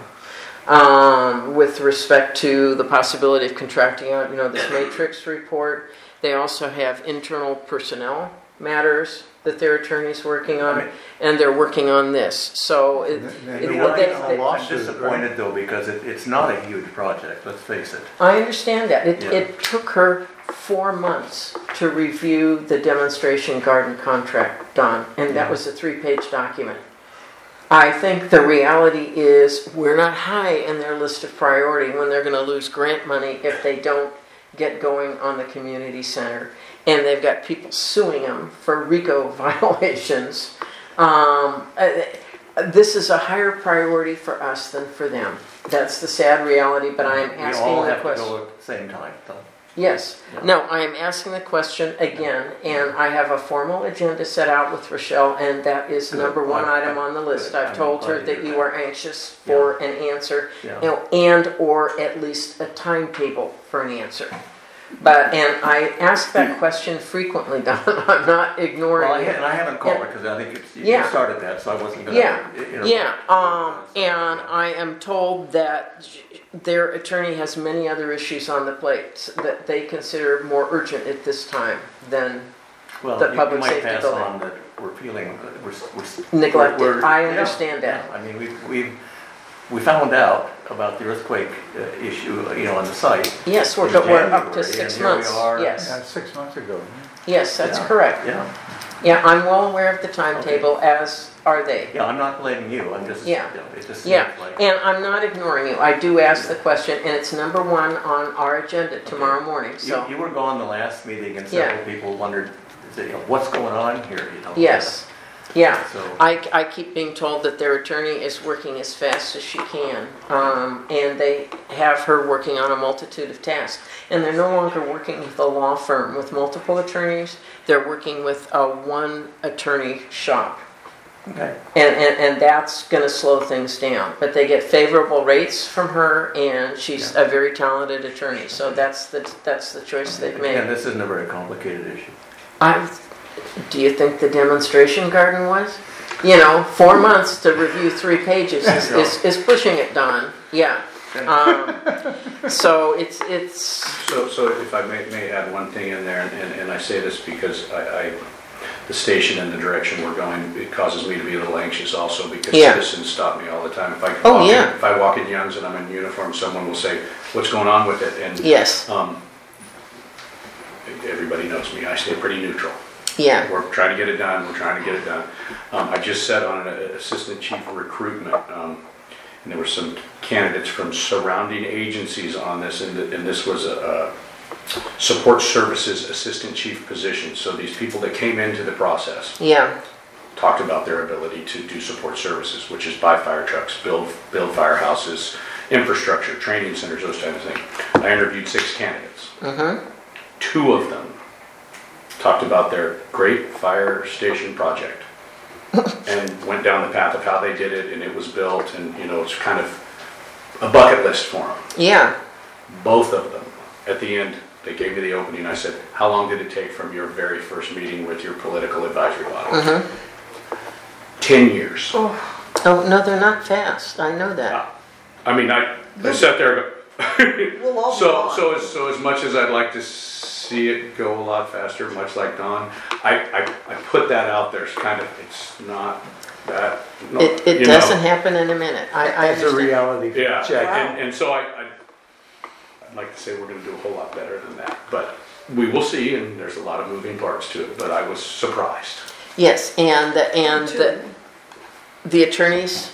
Um, with respect to the possibility of contracting out, you know, this matrix report, they also have internal personnel matters that their attorney's working on, and they're working on this. So it, They- it- they You're they- working on they- a lawsuit. I'm disappointed though, because it, it's not a huge project, let's face it. I understand that. It, Yeah. it took her four months to review the demonstration garden contract, Don, and that was a three-page document. I think the reality is we're not high in their list of priority when they're going to lose grant money if they don't get going on the community center. And they've got people suing them for RICO violations. Um, uh, this is a higher priority for us than for them. That's the sad reality, but I am We asking all the have to question. go at the same time, though. Yes. Yeah. No, I am asking the question again, and I have a formal agenda set out with Rochelle, and that is Good. number one I- item on the list. good. I've I'm told her glad to that hear you that. are anxious for an answer, Yeah. you know, and or at least a timetable for an answer. But, and I ask that question frequently, Don, I'm not ignoring Well, I, it. and I haven't called And- her because I think it's, you Yeah. started that, so I wasn't gonna. Yeah, you know. yeah, um, and I am told that their attorney has many other issues on the plate that they consider more urgent at this time than Well, the you- you public might safety pass building. on that we're feeling, that we're, we're. Neglected. we're- I yeah, understand that. yeah. I mean, we, we, we found out about the earthquake uh, issue, you know, on the site. Yes, we're, in but we're up to January, six and here we months, are. yes. Yeah, six months ago. Yes, that's Yeah, correct. Yeah, Yeah, I'm well aware of the timetable, as are they. yeah, I'm not blaming you, I'm just, you Yeah. know, it just Yeah, seems like. and I'm not ignoring you. I do ask the question, and it's number one on our agenda tomorrow morning, You, so. you were gone the last meeting and Yeah. several people wondered, you know, what's going on here, you know? Yes, yeah. So, I, I keep being told that their attorney is working as fast as she can, um, and they have her working on a multitude of tasks. And they're no longer working with a law firm with multiple attorneys, they're working with a one attorney shop. okay. And, and, and that's gonna slow things down, but they get favorable rates from her, and she's a very talented attorney, so that's the, that's the choice they've Again, made. this isn't a very complicated issue. I, do you think the demonstration garden was? You know, four months to review three pages is, is, is pushing it, Don, yeah. Um, so it's, it's, So, so if I may, may add one thing in there, and, and I say this because I, I, the station and the direction we're going, it causes me to be a little anxious also, because Yeah. citizens stop me all the time. If I Oh, walk in- yeah. If I walk in Young's and I'm in uniform, someone will say, what's going on with it? And yes, um, everybody knows me, I stay pretty neutral. yeah, We're trying to get it done, we're trying to get it done. Um, I just sat on an assistant chief of recruitment, um, and there were some candidates from surrounding agencies on this, and, th- and this was a, a support services assistant chief position. So these people that came into the process yeah, talked about their ability to do support services, which is buy fire trucks, build, build firehouses, infrastructure, training centers, those kinds of things. I interviewed six candidates. mm-hmm, Two of them talked about their great fire station project and went down the path of how they did it, and it was built, and you know, it's kind of a bucket list for them. yeah, Both of them, at the end, they gave me the opening. I said, how long did it take from your very first meeting with your political advisory body? mm-hmm. Ten years. Oh, oh, no, they're not fast, I know that. I mean, I, I sat there, We'll all be so, gone. so, as, so as much as I'd like to see it go a lot faster, much like Don, I, I, I put that out there, it's kind of, it's not that, no, It, it you doesn't know. happen in a minute, I, I It's a understand. reality Yeah, check. and, and so I, I, I'd like to say we're gonna do a whole lot better than that, but we will see, and there's a lot of moving parts to it, but I was surprised. Yes, and, and the, the attorney's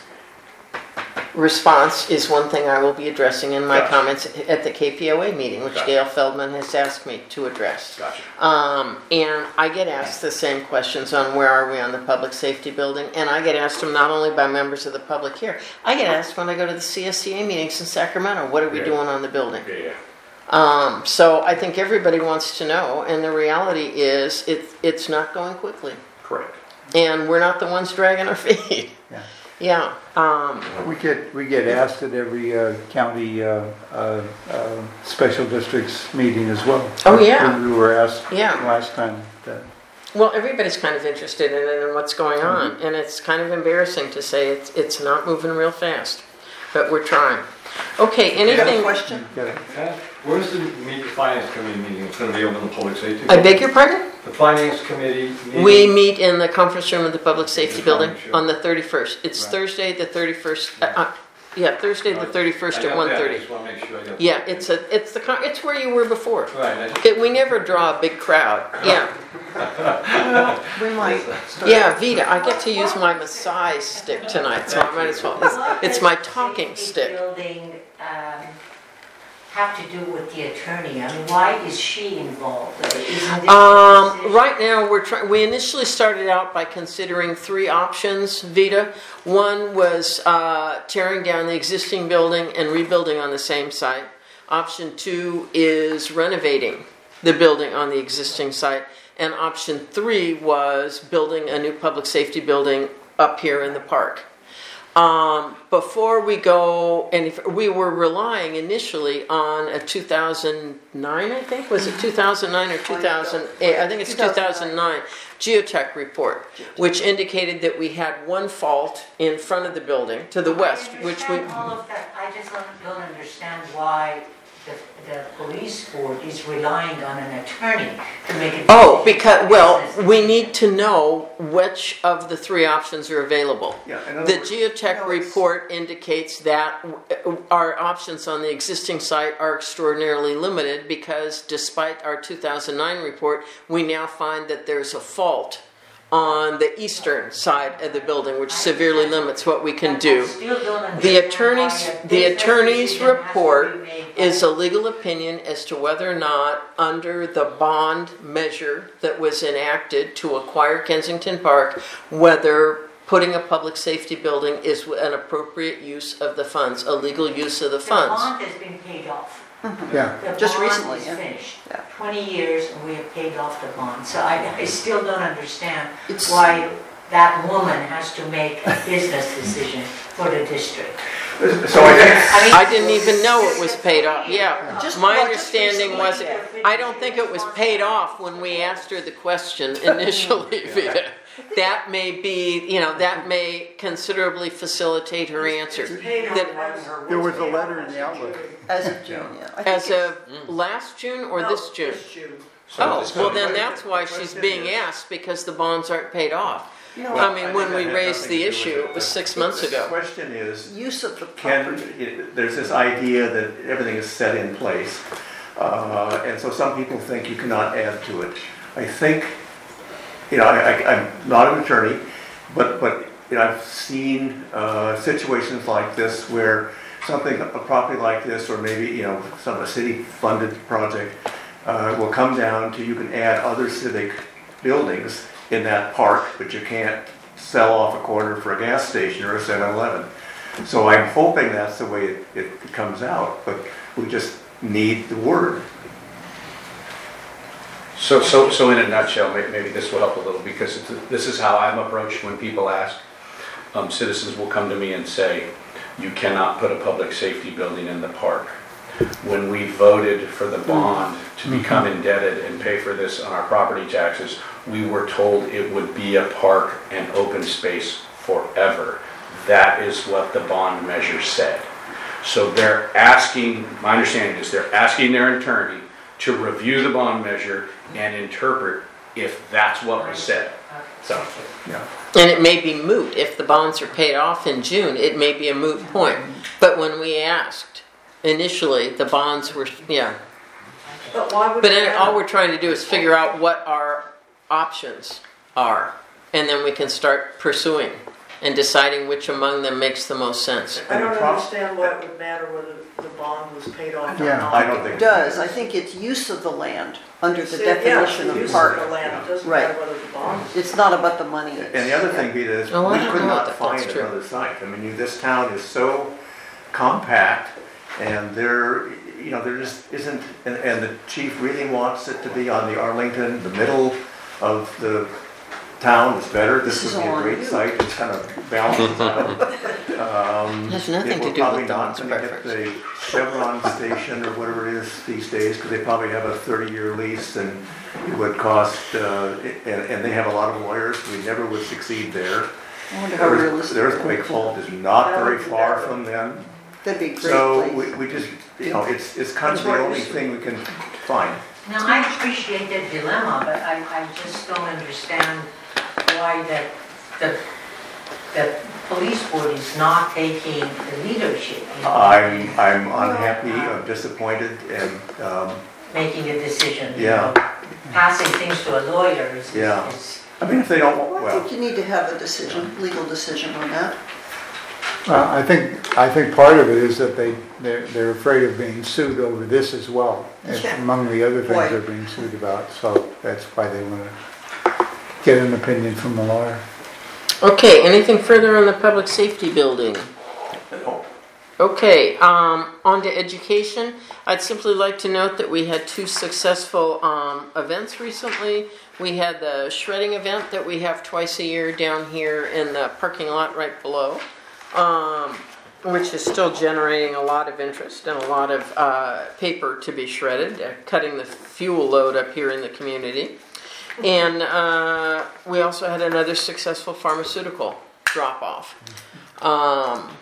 response is one thing I will be addressing in my Gotcha. comments at the K P O A meeting, which Gotcha. Gail Feldman has asked me to address. Gotcha. Um, and I get asked the same questions on where are we on the public safety building, and I get asked them not only by members of the public here, I get asked when I go to the C S C A meetings in Sacramento, what are we Yeah. doing on the building? Yeah, yeah. Um, so I think everybody wants to know, and the reality is it, it's not going quickly. Correct. And we're not the ones dragging our feet. Yeah. Yeah, um, We get, we get asked at every uh, county uh, uh, uh, special districts meeting as well. Oh, yeah. We were asked Yeah. last time that. well, everybody's kind of interested in it and what's going on, and it's kind of embarrassing to say it's, it's not moving real fast, but we're trying. Okay, You have a anything, question? Get it. Where's the meet, finance committee meeting? It's gonna be over in the public safety? I beg your pardon? The finance committee meeting? We meet in the conference room of the public safety Just building wanna make sure. on the thirty-first. It's Right. Thursday, the thirty-first, uh, uh, yeah, Thursday, the thirty-first I at got one that. I thirty. just wanna make sure I got. Yeah, it's a, it's the, con- it's where you were before. Right. I just- It, we never draw a big crowd, yeah. Well, we might start. Yeah, Vita, I get to use my massage stick tonight, so I might as well. It's, it's my talking Safety stick. Building, um, have to do with the attorney? I mean, why is she involved? Isn't this a Um, decision? right now, we're trying, we initially started out by considering three options, Vita. One was, uh, tearing down the existing building and rebuilding on the same site. Option two is renovating the building on the existing site. And option three was building a new public safety building up here in the park. Um, before we go, and if we were relying initially on a two thousand nine, I think, was it two thousand nine or two thousand eight? I think it's two thousand nine geotech report, which indicated that we had one fault in front of the building to the west, which we. I understand all of that. I just don't, don't understand why the, the police board is relying on an attorney to make it. Oh, because, well, we need to know which of the three options are available. Yeah, in other The words- geotech report indicates that our options on the existing site are extraordinarily limited because despite our two thousand nine report, we now find that there's a fault on the eastern side of the building, which severely limits what we can do. The attorney's, the attorney's report is a legal opinion as to whether or not, under the bond measure that was enacted to acquire Kensington Park, whether putting a public safety building is an appropriate use of the funds, a legal use of the The funds. bond has been paid off. Yeah. The Just bond recently, is yeah. finished. Yeah. twenty years and we have paid off the bond. So I, I still don't understand It's- why that woman has to make a business decision for the district. So I think, I didn't even know it was paid off, yeah. Just- My well, just understanding recently, was, I don't think it was paid off when we asked her the question initially, Vita. That may be, you know, that may considerably facilitate her answer. It's paid on That- when her- There was a letter in the outlook. As of June, yeah. I think As of last June or No, this June? This June. Oh, well then that's why she's being asked, because the bonds aren't paid off. No, I mean, when that we had raised nothing the to do with issue, it. it was The- six months The ago. question is, use of the can, property. it- there's this idea that everything is set in place, uh, and so some people think you cannot add to it. I think, you know, I, I, I'm not an attorney, but, but, you know, I've seen, uh, situations like this where something, a property like this, or maybe, you know, some, a city-funded project, uh, will come down to, you can add other civic buildings in that park, but you can't sell off a corner for a gas station or a seven eleven. So I'm hoping that's the way it, it comes out, but we just need the word. So, so, so in a nutshell, may- maybe this will help a little, because it's- this is how I'm approached when people ask. Um, Citizens will come to me and say, you cannot put a public safety building in the park. When we voted for the bond to become indebted and pay for this on our property taxes, we were told it would be a park and open space forever. That is what the bond measure said. So they're asking, my understanding is they're asking their attorney to review the bond measure and interpret if that's what was said. So, Yeah. And it may be moot. If the bonds are paid off in June, it may be a moot point. But when we asked initially, the bonds were, yeah. But why would But it then all matter? we're trying to do is figure out what our options are. And then we can start pursuing and deciding which among them makes the most sense. I don't And the prob- understand why it would matter whether the bond was paid off or Yeah. not. I don't think It does. I think it's use of the land under the See, yeah, definition the of use park. the land, it doesn't Right. matter whether the bond is. It's not about the money. And the other thing, Vita, is we Oh, I don't could know not that find that's true. another site. I mean, you- this town is so compact, and there, you know, there just isn't, and, and the chief really wants it to be on the Arlington, the middle of the town is better. This This would is be a all on great you. site, it's kind of balanced out. Um, It has nothing it- to we're do probably with not Don's gonna get the Chevron station or whatever it is these days, because they probably have a thirty-year lease, and it would cost, uh, and, and they have a lot of lawyers, we never would succeed there. I wonder how The realistic. earthquake fault is not very far from them, That'd be a great so place. we, we just, you know, it's, it's kind of the only thing we can find. Now, I appreciate the dilemma, but I, I just don't understand why the, the, the police board is not taking the leadership in I'm, I'm unhappy, I'm disappointed, and, um, making a decision. you Yeah. know. Passing things to a lawyer is, Yeah. is, I mean, if they don't, Well, I well, think you need to have a decision, legal decision on that. Uh, I think, I think part of it is that they, they're, they're afraid of being sued over this as well, as Yeah. among the other Boy. things they're being sued about, so that's why they want to get an opinion from the lawyer. Okay, anything further on the public safety building? Okay, um, on to education. I'd simply like to note that we had two successful um, events recently. We had the shredding event that we have twice a year down here in the parking lot right below. um, which is still generating a lot of interest and a lot of uh, paper to be shredded, uh, cutting the fuel load up here in the community. And uh, we also had another successful pharmaceutical drop-off. Um,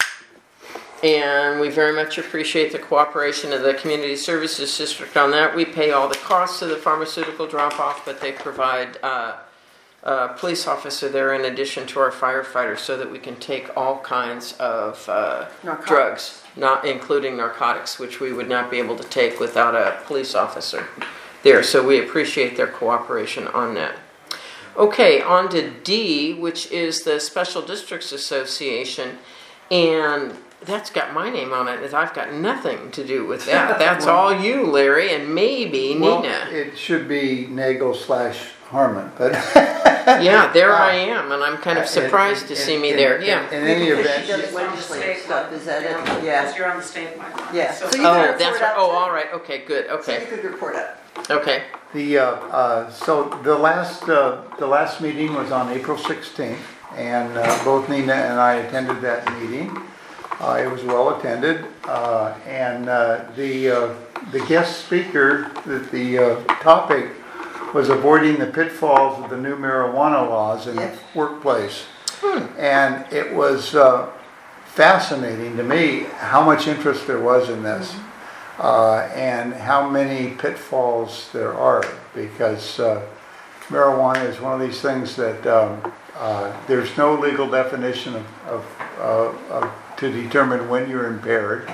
and we very much appreciate the cooperation of the Community Services District on that. We pay all the costs of the pharmaceutical drop-off, but they provide uh, a police officer there in addition to our firefighters so that we can take all kinds of uh, drugs, not including narcotics, which we would not be able to take without a police officer there. So we appreciate their cooperation on that. Okay, on to D, which is the Special Districts Association, and that's got my name on it, and I've got nothing to do with that. That's all you, Larry, and maybe Well, Nina. it should be Nagel slash Harmon, but. Yeah, there I am, and I'm kind of surprised to see me there, yeah. In any event, She does legislative stuff, is that it? Yeah. Because you're on the state mic. Yeah. So So you Oh, can that's report right, out oh, too. all right, okay, good, So you okay, could report out. okay. The, uh, uh, so the last, uh, the last meeting was on April sixteenth, and uh, both Nina and I attended that meeting. Uh, It was well attended, uh, and uh, the, uh, the guest speaker, the, the uh, topic was avoiding the pitfalls of the new marijuana laws in the Yes. workplace. And it was uh, fascinating to me how much interest there was in this. Uh, and how many pitfalls there are, because uh, marijuana is one of these things that um, uh, there's no legal definition of, of, uh, of to determine when you're impaired.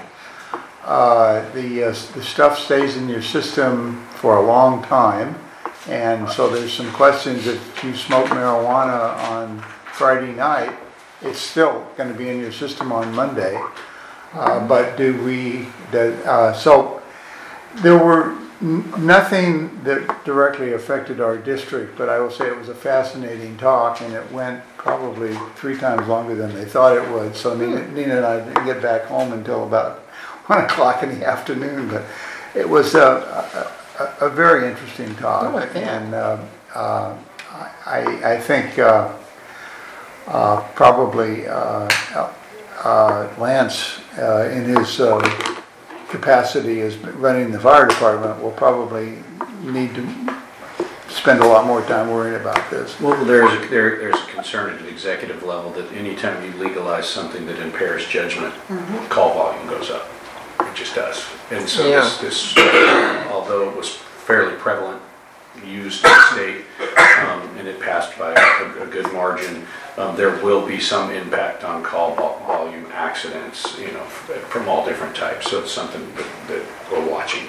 Uh, the, uh, the stuff stays in your system for a long time, and so there's some questions. If you smoke marijuana on Friday night, it's still going to be in your system on Monday. Uh, but do we, that, uh, so there were n- nothing that directly affected our district, but I will say it was a fascinating talk, and it went probably three times longer than they thought it would. So Nina, Nina and I didn't get back home until about one o'clock in the afternoon, but it was a, a, a very interesting talk. Oh, I bet. And uh, uh, I, I think uh, uh, probably uh, uh, Lance, uh, in his uh, capacity as running the fire department, will probably need to spend a lot more time worrying about this. Well, there's a, there, there's a concern at an executive level that anytime you legalize something that impairs judgment, call volume goes up. It just does. And so Yeah. this, this, although it was fairly prevalent, used in the state, um, and it passed by a, a good margin, um, there will be some impact on call vol- volume accidents, you know, f- from all different types. So it's something that, that we're watching.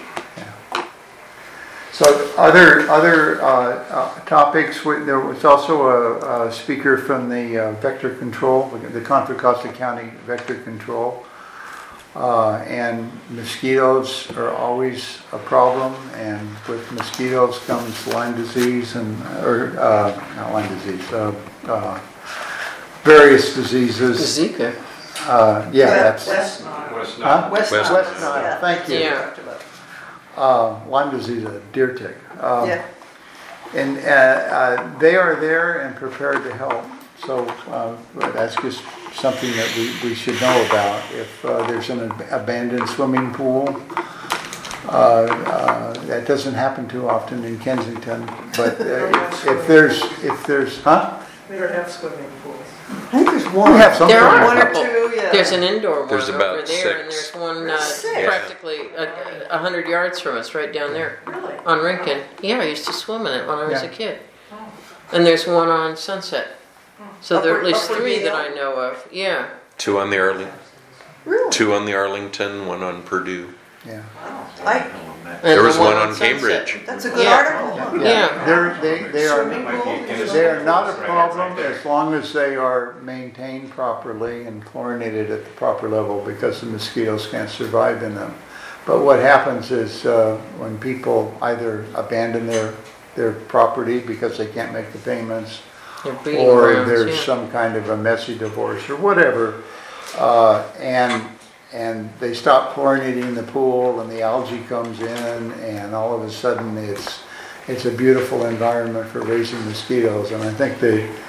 So other other uh, uh, topics, we- there was also a, a speaker from the uh, vector control, the Contra Costa County Vector Control. Uh, and mosquitoes are always a problem, and with mosquitoes comes Lyme disease and, or, uh, not Lyme disease, uh, uh, various diseases. Zika. Uh, yeah, that's. West Nile. West Huh? Nile. West West Nile. Nile, Yeah. thank you. Yeah. Uh, Lyme disease, a deer tick. Um, Yeah. And uh, uh, they are there and prepared to help. So uh, that's just something that we, we should know about. If uh, there's an ab- abandoned swimming pool, uh, uh, that doesn't happen too often in Kensington. But uh, if, if there's, if there's, huh? We don't have swimming pools. I think there's one. We have some There sort of- are One a or couple. two, yeah. There's an indoor one There's over about there, and six. there's one uh, Six? practically a, a hundred yards from us, right down there Really? on Rincon. Yeah, I used to swim in it when I was Yeah. a kid. And there's one on Sunset. So there are at Upward- least Upward three that Vale? I know of. Yeah. Two on the Arling, Really? two on the Arlington, one on Purdue. Yeah. I, And There the was one on Sunset. Cambridge. that's a good Yeah. article. huh? Yeah. They're, they, they are, Swimming pool? they are not a problem as long as they are maintained properly and chlorinated at the proper level, because the mosquitoes can't survive in them. But what happens is uh, when people either abandon their, their property because they can't make the payments, They're breeding or grounds, there's yeah. some kind of a messy divorce or whatever, uh, and and they stop chlorinating the pool, and the algae comes in, and all of a sudden it's it's a beautiful environment for raising mosquitoes. And I think the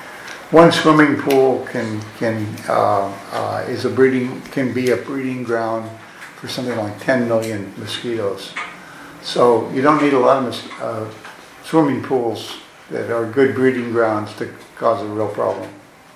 one swimming pool can, can, uh, uh, is a breeding, can be a breeding ground for something like ten million mosquitoes. So you don't need a lot of mos- uh, swimming pools that are good breeding grounds to cause a real problem.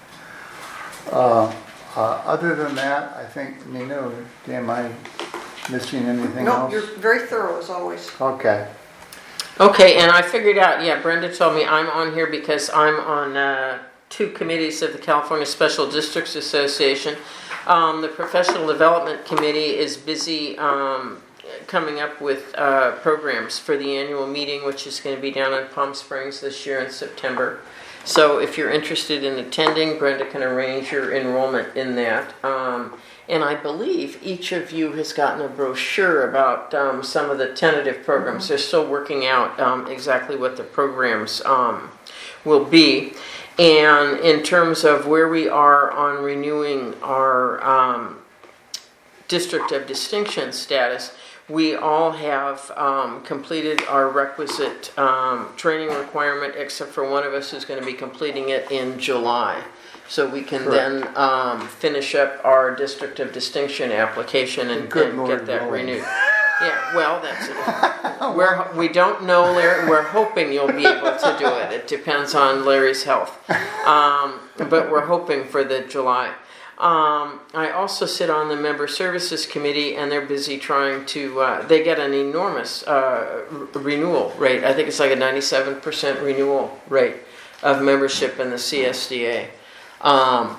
Uh, uh, other than that, I think, Nina, am I missing anything No, else? you're very thorough as always. Okay. Okay, and I figured out, yeah, Brenda told me I'm on here because I'm on uh, two committees of the California Special Districts Association. Um, the Professional Development Committee is busy um, coming up with uh, programs for the annual meeting, which is going to be down in Palm Springs this year in September. So if you're interested in attending, Brenda can arrange your enrollment in that. Um, and I believe each of you has gotten a brochure about um, some of the tentative programs. They're still working out um, exactly what the programs um, will be. And in terms of where we are on renewing our um, District of Distinction status, we all have um, completed our requisite um, training requirement, except for one of us who's going to be completing it in July. So we can Correct. then um, finish up our District of Distinction application and, Good and Lord, get that Lord. renewed. Yeah, well, that's it. We're, we don't know, Larry. We're hoping you'll be able to do it. It depends on Larry's health. Um, but we're hoping for the July. Um, I also sit on the Member Services Committee, and they're busy trying to, uh, they get an enormous uh, r- renewal rate. I think it's like a ninety-seven percent renewal rate of membership in the C S D A. Um,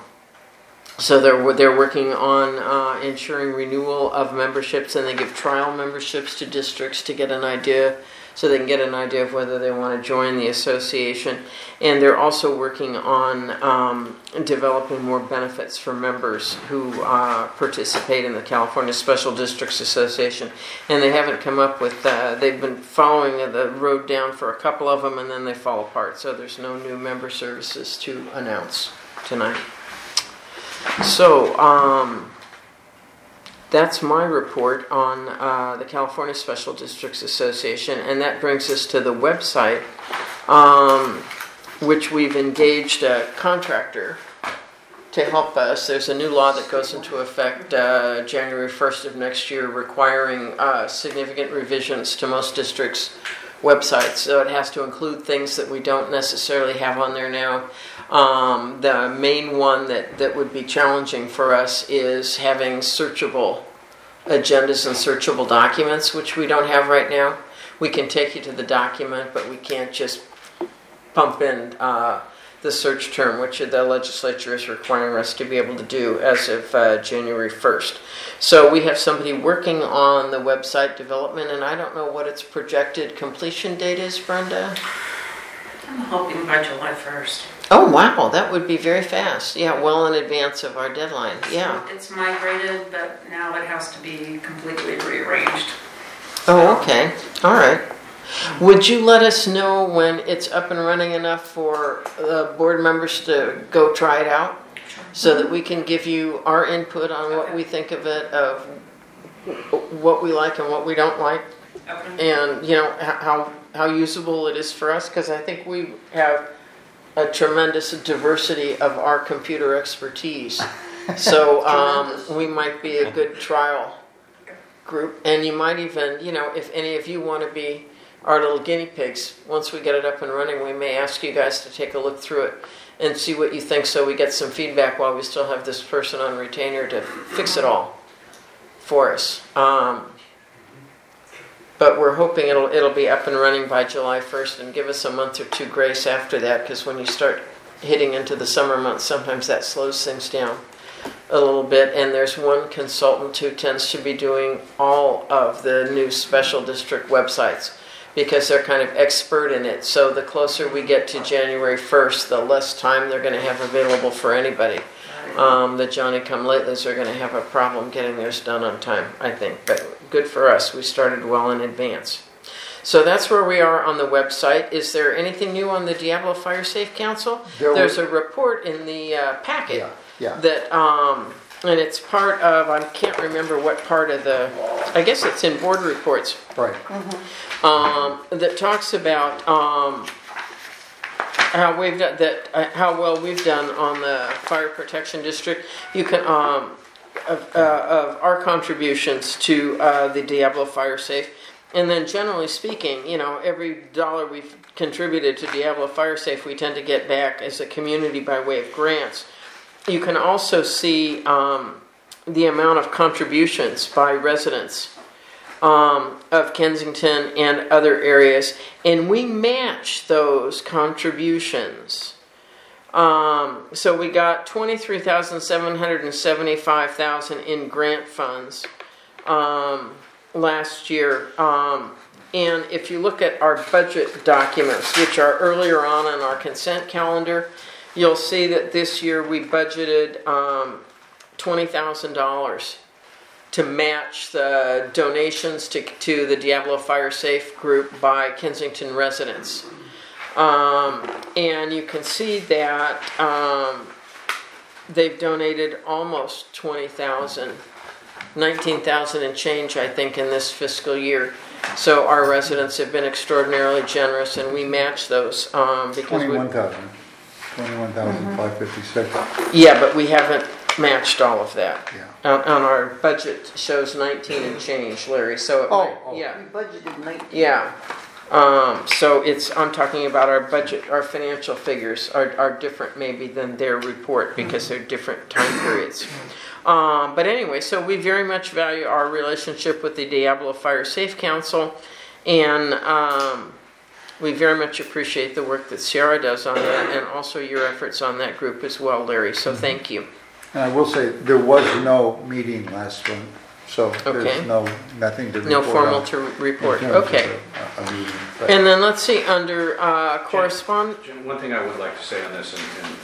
So they're they're working on uh, ensuring renewal of memberships, and they give trial memberships to districts to get an idea, so they can get an idea of whether they want to join the association. And they're also working on um, developing more benefits for members who uh, participate in the California Special Districts Association. And they haven't come up with, uh, they've been following the road down for a couple of them, and then they fall apart. So there's no new member services to announce tonight. So, um, that's my report on uh, the California Special Districts Association, and that brings us to the website, um, which we've engaged a contractor to help us. There's a new law that goes into effect uh, January first of next year requiring uh, significant revisions to most districts' websites. So it has to include things that we don't necessarily have on there now. Um, the main one that, that would be challenging for us is having searchable agendas and searchable documents, which we don't have right now. We can take you to the document, but we can't just pump in uh, the search term, which the legislature is requiring us to be able to do as of uh, January first. So we have somebody working on the website development, and I don't know what its projected completion date is, Brenda? I'm hoping by July first. Oh, wow, that would be very fast. Yeah, well in advance of our deadline. Yeah. It's migrated, but now it has to be completely rearranged. Oh, okay. All right. Would you let us know when it's up and running enough for the board members to go try it out? So that we can give you our input on what we think of it, of what we like and what we don't like, Okay. and, you know, how, how usable it is for us, because I think we have a tremendous diversity of our computer expertise. So um, we might be a good trial group. And you might even, you know, if any of you want to be our little guinea pigs, once we get it up and running, we may ask you guys to take a look through it and see what you think, so we get some feedback while we still have this person on retainer to fix it all for us. Um, But we're hoping it'll it'll be up and running by July first, and give us a month or two grace after that, because when you start hitting into the summer months, sometimes that slows things down a little bit. And there's one consultant who tends to be doing all of the new special district websites, because they're kind of expert in it. So the closer we get to January first, the less time they're going to have available for anybody. Um, the Johnny-come-latelys are going to have a problem getting theirs done on time, I think. But good for us. We started well in advance. So that's where we are on the website. Is there anything new on the Diablo Fire Safe Council? There There's was- a report in the uh, packet Yeah, yeah. that, um, and it's part of, I can't remember what part of the, I guess it's in board reports, Right. um, that talks about um, how we've done that, uh, how well we've done on the fire protection district. You can, um, of, uh, of our contributions to uh, the Diablo Fire Safe. And then generally speaking, you know, every dollar we've contributed to Diablo Fire Safe, we tend to get back as a community by way of grants. You can also see um, the amount of contributions by residents um, of Kensington and other areas, and we match those contributions. Um, so we got twenty-three thousand seven hundred seventy-five thousand in grant funds um, last year. Um, and if you look at our budget documents, which are earlier on in our consent calendar, you'll see that this year we budgeted um, twenty thousand dollars to match the donations to, to the Diablo Fire Safe group by Kensington residents. Um, and you can see that um, they've donated almost twenty thousand, nineteen thousand and change, I think, in this fiscal year. So our residents have been extraordinarily generous, and we match those um, because we Twenty-one thousand, twenty-one thousand five fifty-six. yeah, but we haven't matched all of that. Yeah. On, on our budget shows nineteen and change, Larry. So it Oh, might, oh. yeah, We budgeted nineteen. yeah. Um, so it's I'm talking about our budget, our financial figures are, are different maybe than their report because they're different time periods. Um, but anyway, so we very much value our relationship with the Diablo Fire Safe Council, and um, we very much appreciate the work that Sierra does on that, and also your efforts on that group as well, Larry. So thank you. And I will say, there was no meeting last one, so Okay. there's no, nothing to report No formal on to report. in terms of Okay. a- a meeting, but- And then let's see, under uh, correspond. Jim, one thing I would like to say on this, and, and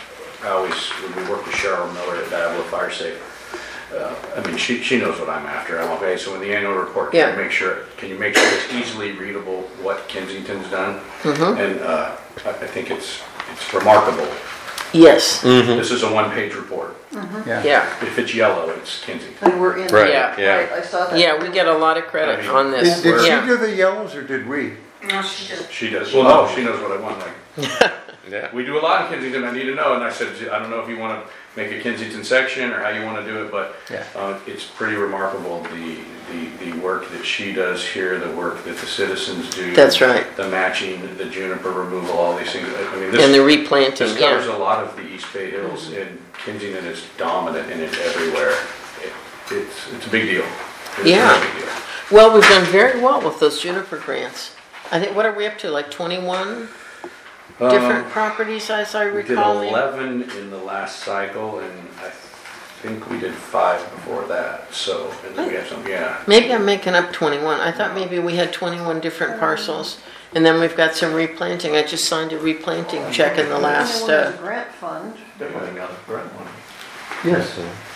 I always, when we work with Cheryl Miller at Diablo Fire Safe, uh, I mean, she, she knows what I'm after. I'm okay, so in the annual report, can Yeah. you make sure, can you make sure it's easily readable what Kensington's done? Mhm. And uh, I I think it's, it's remarkable. Yes. This is a one-page report. Yeah. Yeah. If it's yellow, it's Kensington. And we're in. Right, Yeah. yeah. Right, I saw that. Yeah, we get a lot of credit I mean, on this. Did, did yeah. she do the yellows or did we? No, she just, She does. Well, no, she knows what I want. Like, Yeah. we do a lot in Kensington. I need to know. And I said, I don't know if you want to make a Kensington section or how you want to do it, but Yeah. uh, it's pretty remarkable the, the the work that she does here, the work that the citizens do. That's right. The matching, the juniper removal, all these things. I mean, this, And the replanting, this covers yeah. a lot of the East Bay Hills, and Kensington is dominant in it everywhere. It, it's it's a big deal. It's Yeah. a big deal. Well, we've done very well with those juniper grants. I think, what are we up to, like twenty-one different Um, properties, as I We did recall? eleven in the last cycle, and I think we did five before that, so, and then we have some, yeah. Maybe I'm making up twenty-one. I thought maybe we had twenty-one different parcels. And then we've got some replanting. I just signed a replanting check in the last, Anyone has uh, a grant fund. Definitely got a grant one. Yes.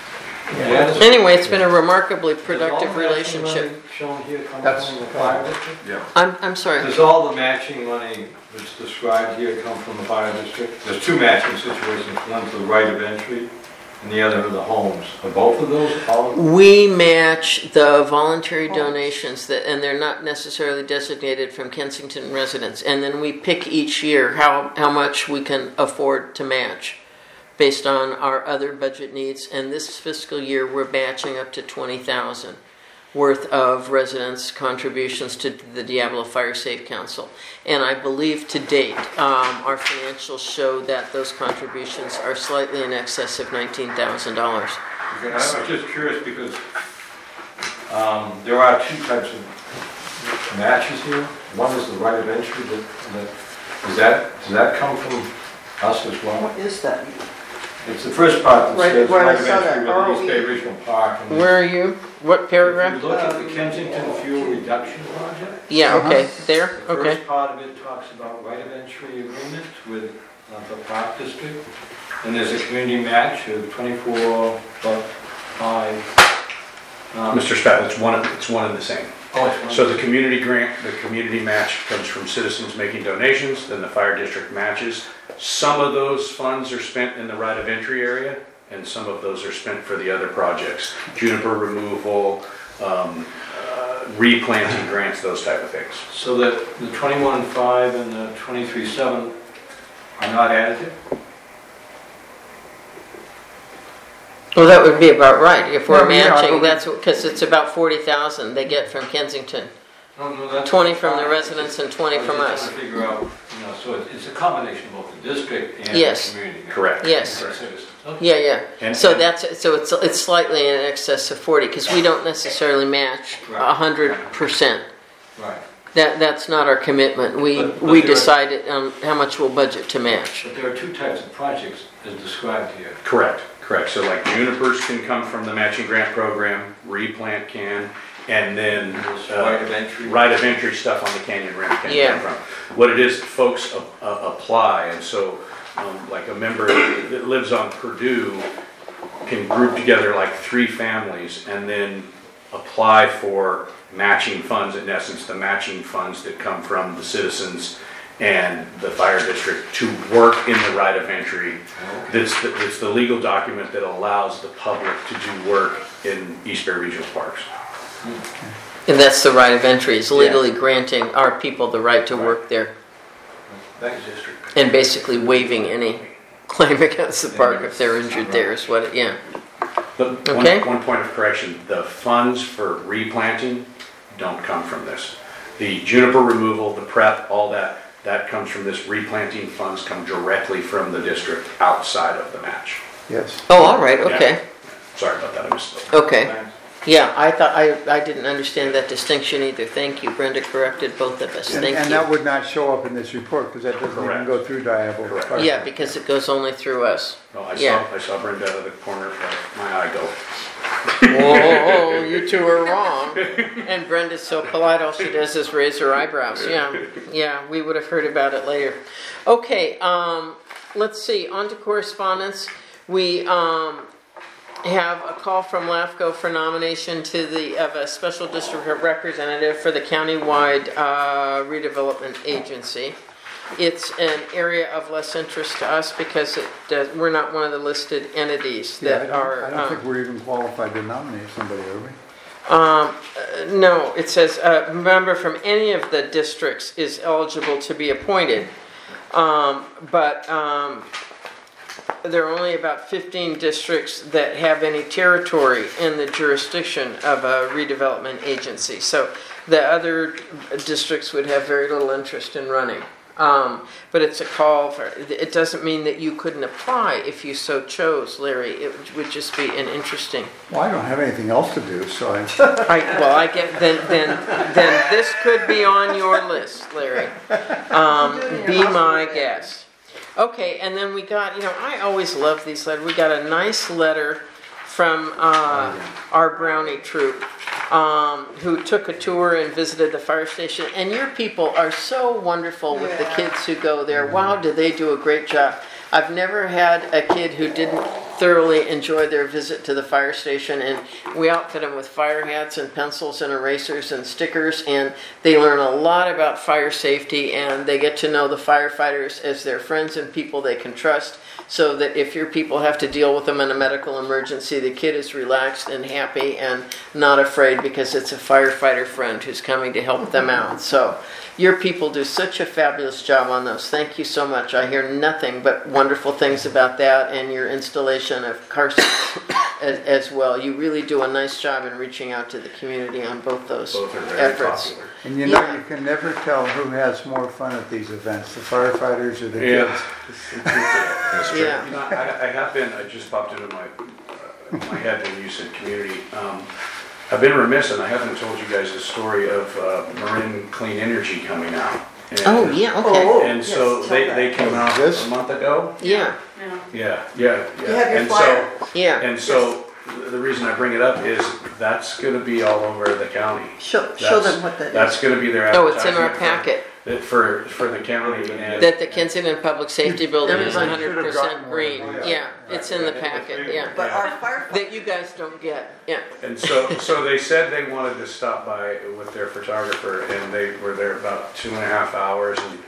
Yeah. anyway, it's been a remarkably productive Does all the matching relationship. money shown here come That's- from the fire district? Yeah. I'm, I'm sorry. Does all the matching money that's described here come from the fire district? There's two matching situations, one to the right of entry and the other to the homes. Are both of those all? We match the voluntary donations that, and they're not necessarily designated from Kensington residents. And then we pick each year how, how much we can afford to match based on our other budget needs. And this fiscal year, we're matching up to twenty thousand worth of residents' contributions to the Diablo Fire Safe Council. And I believe to date, um, our financials show that those contributions are slightly in excess of nineteen thousand dollars. Okay, I was just curious because um, there are two types of matches here. One is the right of entry. That, that, does that does that come from us as well? What is that? It's the first part that Right, says right, I right of saw entry that. with East Bay R O E. Regional Park. And Where are you? What if paragraph? you look at the Kensington Fuel Reduction Project, Yeah, okay, there, the okay. first part of it talks about right of entry agreement with uh, the Park District. And there's a community match of twenty-four point five. Um, Mister Spat, it's one, of- it's one and the same. Oh, it's one. So the community grant, the community match comes from citizens making donations, then the fire district matches. Some of those funds are spent in the right of entry area, and some of those are spent for the other projects. Juniper removal, um, uh, replanting grants, those type of things. So that the twenty-one point five and the twenty-three point seven are not additive? Well, that would be about right. If we're Well, yeah, matching, but we- that's because it's about forty thousand they get from Kensington. No, no, that's twenty from the fine. residents and twenty I was from just us. trying to figure out, you know, so it- it's a combination of both the district and Yes. the community. Correct. Yes. And citizens. Okay. Yeah, yeah. And- So and- that's, so it's, it's slightly in excess of forty, because we don't necessarily match a Right. hundred percent. Right. That, that's not our commitment. We, But- but we there are- decided on how much we'll budget to match. But there are two types of projects as described here. Correct, correct. So like junipers can come from the matching grant program, replant can, and then There's uh, right of entry. right of entry stuff on the Canyon Rim can Yeah. come from. What it is, folks a- a- apply, and so um, like a member that lives on Purdue can group together like three families and then apply for matching funds, in essence, the matching funds that come from the citizens and the fire district to work in the right of entry. That's the, it's the legal document that allows the public to do work in East Bay Regional Parks. And that's the right of entry, is legally granting our people the right to work there. Thanks, district. And basically waiving any claim against the park if they're injured there is what, it yeah. The, Okay. one, one point of correction, the funds for replanting don't come from this. The juniper removal, the prep, all that, that comes from this. Replanting funds come directly from the district outside of the match. Yes. Oh, all right, okay. Yeah. Sorry about that, I missed it. Okay. Yeah, I thought, I, I didn't understand that distinction either. Thank you. Brenda corrected both of us. And, Thank and that you. would not show up in this report because that doesn't even Correct. go through Diable. Correct. Fire. Yeah, because it goes only through us. No, I Yeah. saw, I saw Brenda out of the corner of my eye go. Whoa, you two are wrong. And Brenda's so polite, all she does is raise her eyebrows. Yeah, yeah, we would have heard about it later. Okay, um, let's see, on to correspondence. We, um, have a call from LAFCO for nomination to the, of a special district representative for the countywide, uh, redevelopment agency. It's an area of less interest to us because it does, we're not one of the listed entities Yeah, I that don't, are. I don't um, think we're even qualified to nominate somebody, are we? Um, uh, no, it says a member from any of the districts is eligible to be appointed. Um, but, um, there are only about fifteen districts that have any territory in the jurisdiction of a redevelopment agency. So the other districts would have very little interest in running. Um, but it's a call for, it doesn't mean that you couldn't apply if you so chose, Larry. It would just be an interesting. Well, I don't have anything else to do, so I, I, well, I get, then, then, then this could be on your list, Larry. Um, be my guest. Okay, and then we got, you know, I always love these letters. We got a nice letter from uh, our Brownie troop, um, who took a tour and visited the fire station. And your people are so wonderful with the kids who go there. Wow, do they do a great job. I've never had a kid who didn't thoroughly enjoy their visit to the fire station, and we outfit them with fire hats and pencils and erasers and stickers, and they learn a lot about fire safety, and they get to know the firefighters as their friends and people they can trust, so that if your people have to deal with them in a medical emergency, the kid is relaxed and happy and not afraid because it's a firefighter friend who's coming to help them out. So your people do such a fabulous job on those. Thank you so much. I hear nothing but wonderful things about that and your installation of car seats as, as well. You really do a nice job in reaching out to the community on both those Both are very efforts. popular. and you know, Yeah. you can never tell who has more fun at these events, the firefighters or the Yeah. kids. That's true. Yeah. You know, I, I have been, I just popped into my, uh, my head when you said community. Um, I've been remiss and I haven't told you guys the story of uh, Marin Clean Energy coming out. And- Oh, yeah, okay. And so yes, they, tell they that. came out This? a month ago. Yeah, Yeah. Yeah, yeah, yeah. You have your And flyer? so, yeah. and so the reason I bring it up is that's gonna be all over the county. Show, show That's- them what that is. That's gonna be their Oh, it's in our advertisement for- packet. that- For, for the county and. That the Kensington Public Safety Building is Everybody one hundred should have percent gotten green. one. Yeah, it's in the packet, yeah. But our firefighters, That you guys don't get, yeah. And so, so they said they wanted to stop by with their photographer, and they were there about two and a half hours and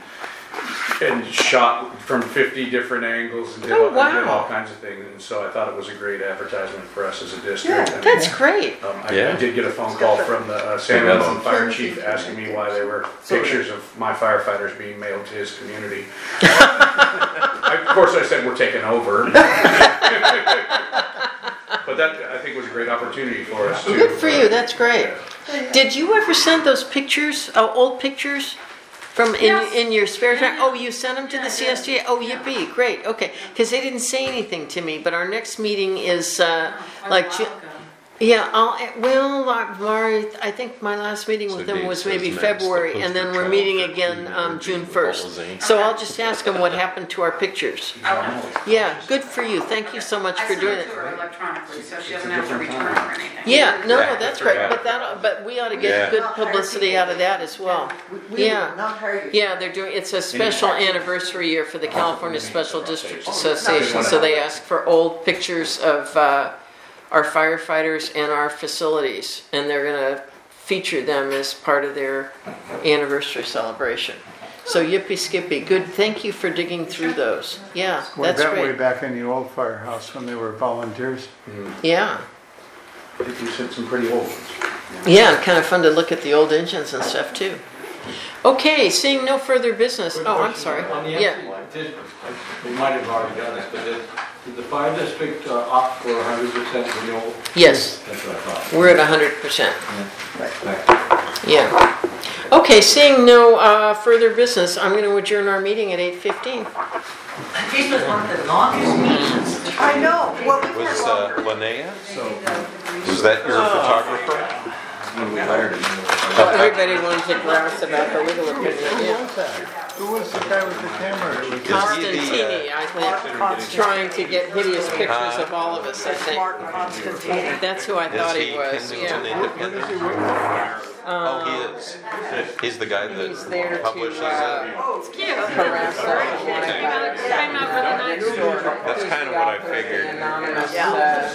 and shot from fifty different angles and did, Oh, all, and did wow. all kinds of things. And so I thought it was a great advertisement for us as a district. Yeah, And, That's great. um, I, Yeah. I did get a phone call from the uh, San Yeah. Ramon Fire Chief asking me why there were pictures of my firefighters being mailed to his community. I- Of course, I said we're taking over. But that, I think, was a great opportunity for us to. Good for you, that's great. Did you ever send those pictures, uh, old pictures from in, Yes. in your spare time? Oh, you sent them to the C S G A? Oh, yippee, great, okay. Because they didn't say anything to me, but our next meeting is uh, Quite a like, while Ju- ago. yeah, I'll, well, like, Mari, I think my last meeting with So them Dave was says maybe next, the February, and then poster we're meeting child for again clean um, energy June with first. Balazane. So I'll just ask them what happened to our pictures. Okay. Yeah, good for you, thank you so much I for sent doing it it. to her electronically, so she doesn't have to return it or anything. Yeah, no, Yeah, no, that's good for great, that. but that, but we ought to get Yeah. good publicity out of that as well. We- We Yeah. would not hire you. Yeah, they're doing, it's a special anniversary year for the California Special District Association, so they ask for old pictures of uh, our firefighters and our facilities, and they're gonna feature them as part of their anniversary celebration. So yippee skippy, good, thank you for digging through those. Yeah, Way that's back, way great. back in the old firehouse when they were volunteers. Yeah, I think you sent some pretty old ones. yeah, kind of fun to look at the old engines and stuff too. Okay, seeing no further business, Quick oh, I'm question. sorry, On the yeah. empty one, did, we might have already done this, but did, did the fire district uh, opt for one hundred percent renewal? Yes, That's what I thought. we're at one hundred percent. Thank you. Yeah. Okay, seeing no uh, further business, I'm going to adjourn our meeting at eight fifteen. This was one of the longest meetings. I know, well, we Was had uh, longer. Linnea? Was that your photographer? When we hired him. Everybody wanted to grouse about the legal opinion. Who Yeah. was that? Who was the guy with the camera? It was- Is he the, Constantini, I think, trying to get hideous pictures of all of us, I think. Martin Constantine. That's who I Is thought he he was, Kensington yeah. Independent? Oh, he is. He's the guy He's there that to publishes. uh, Oh, it's cute. harass her. Came out, came out really nice. That's kind of what I figured. Anonymous, Yeah. uh,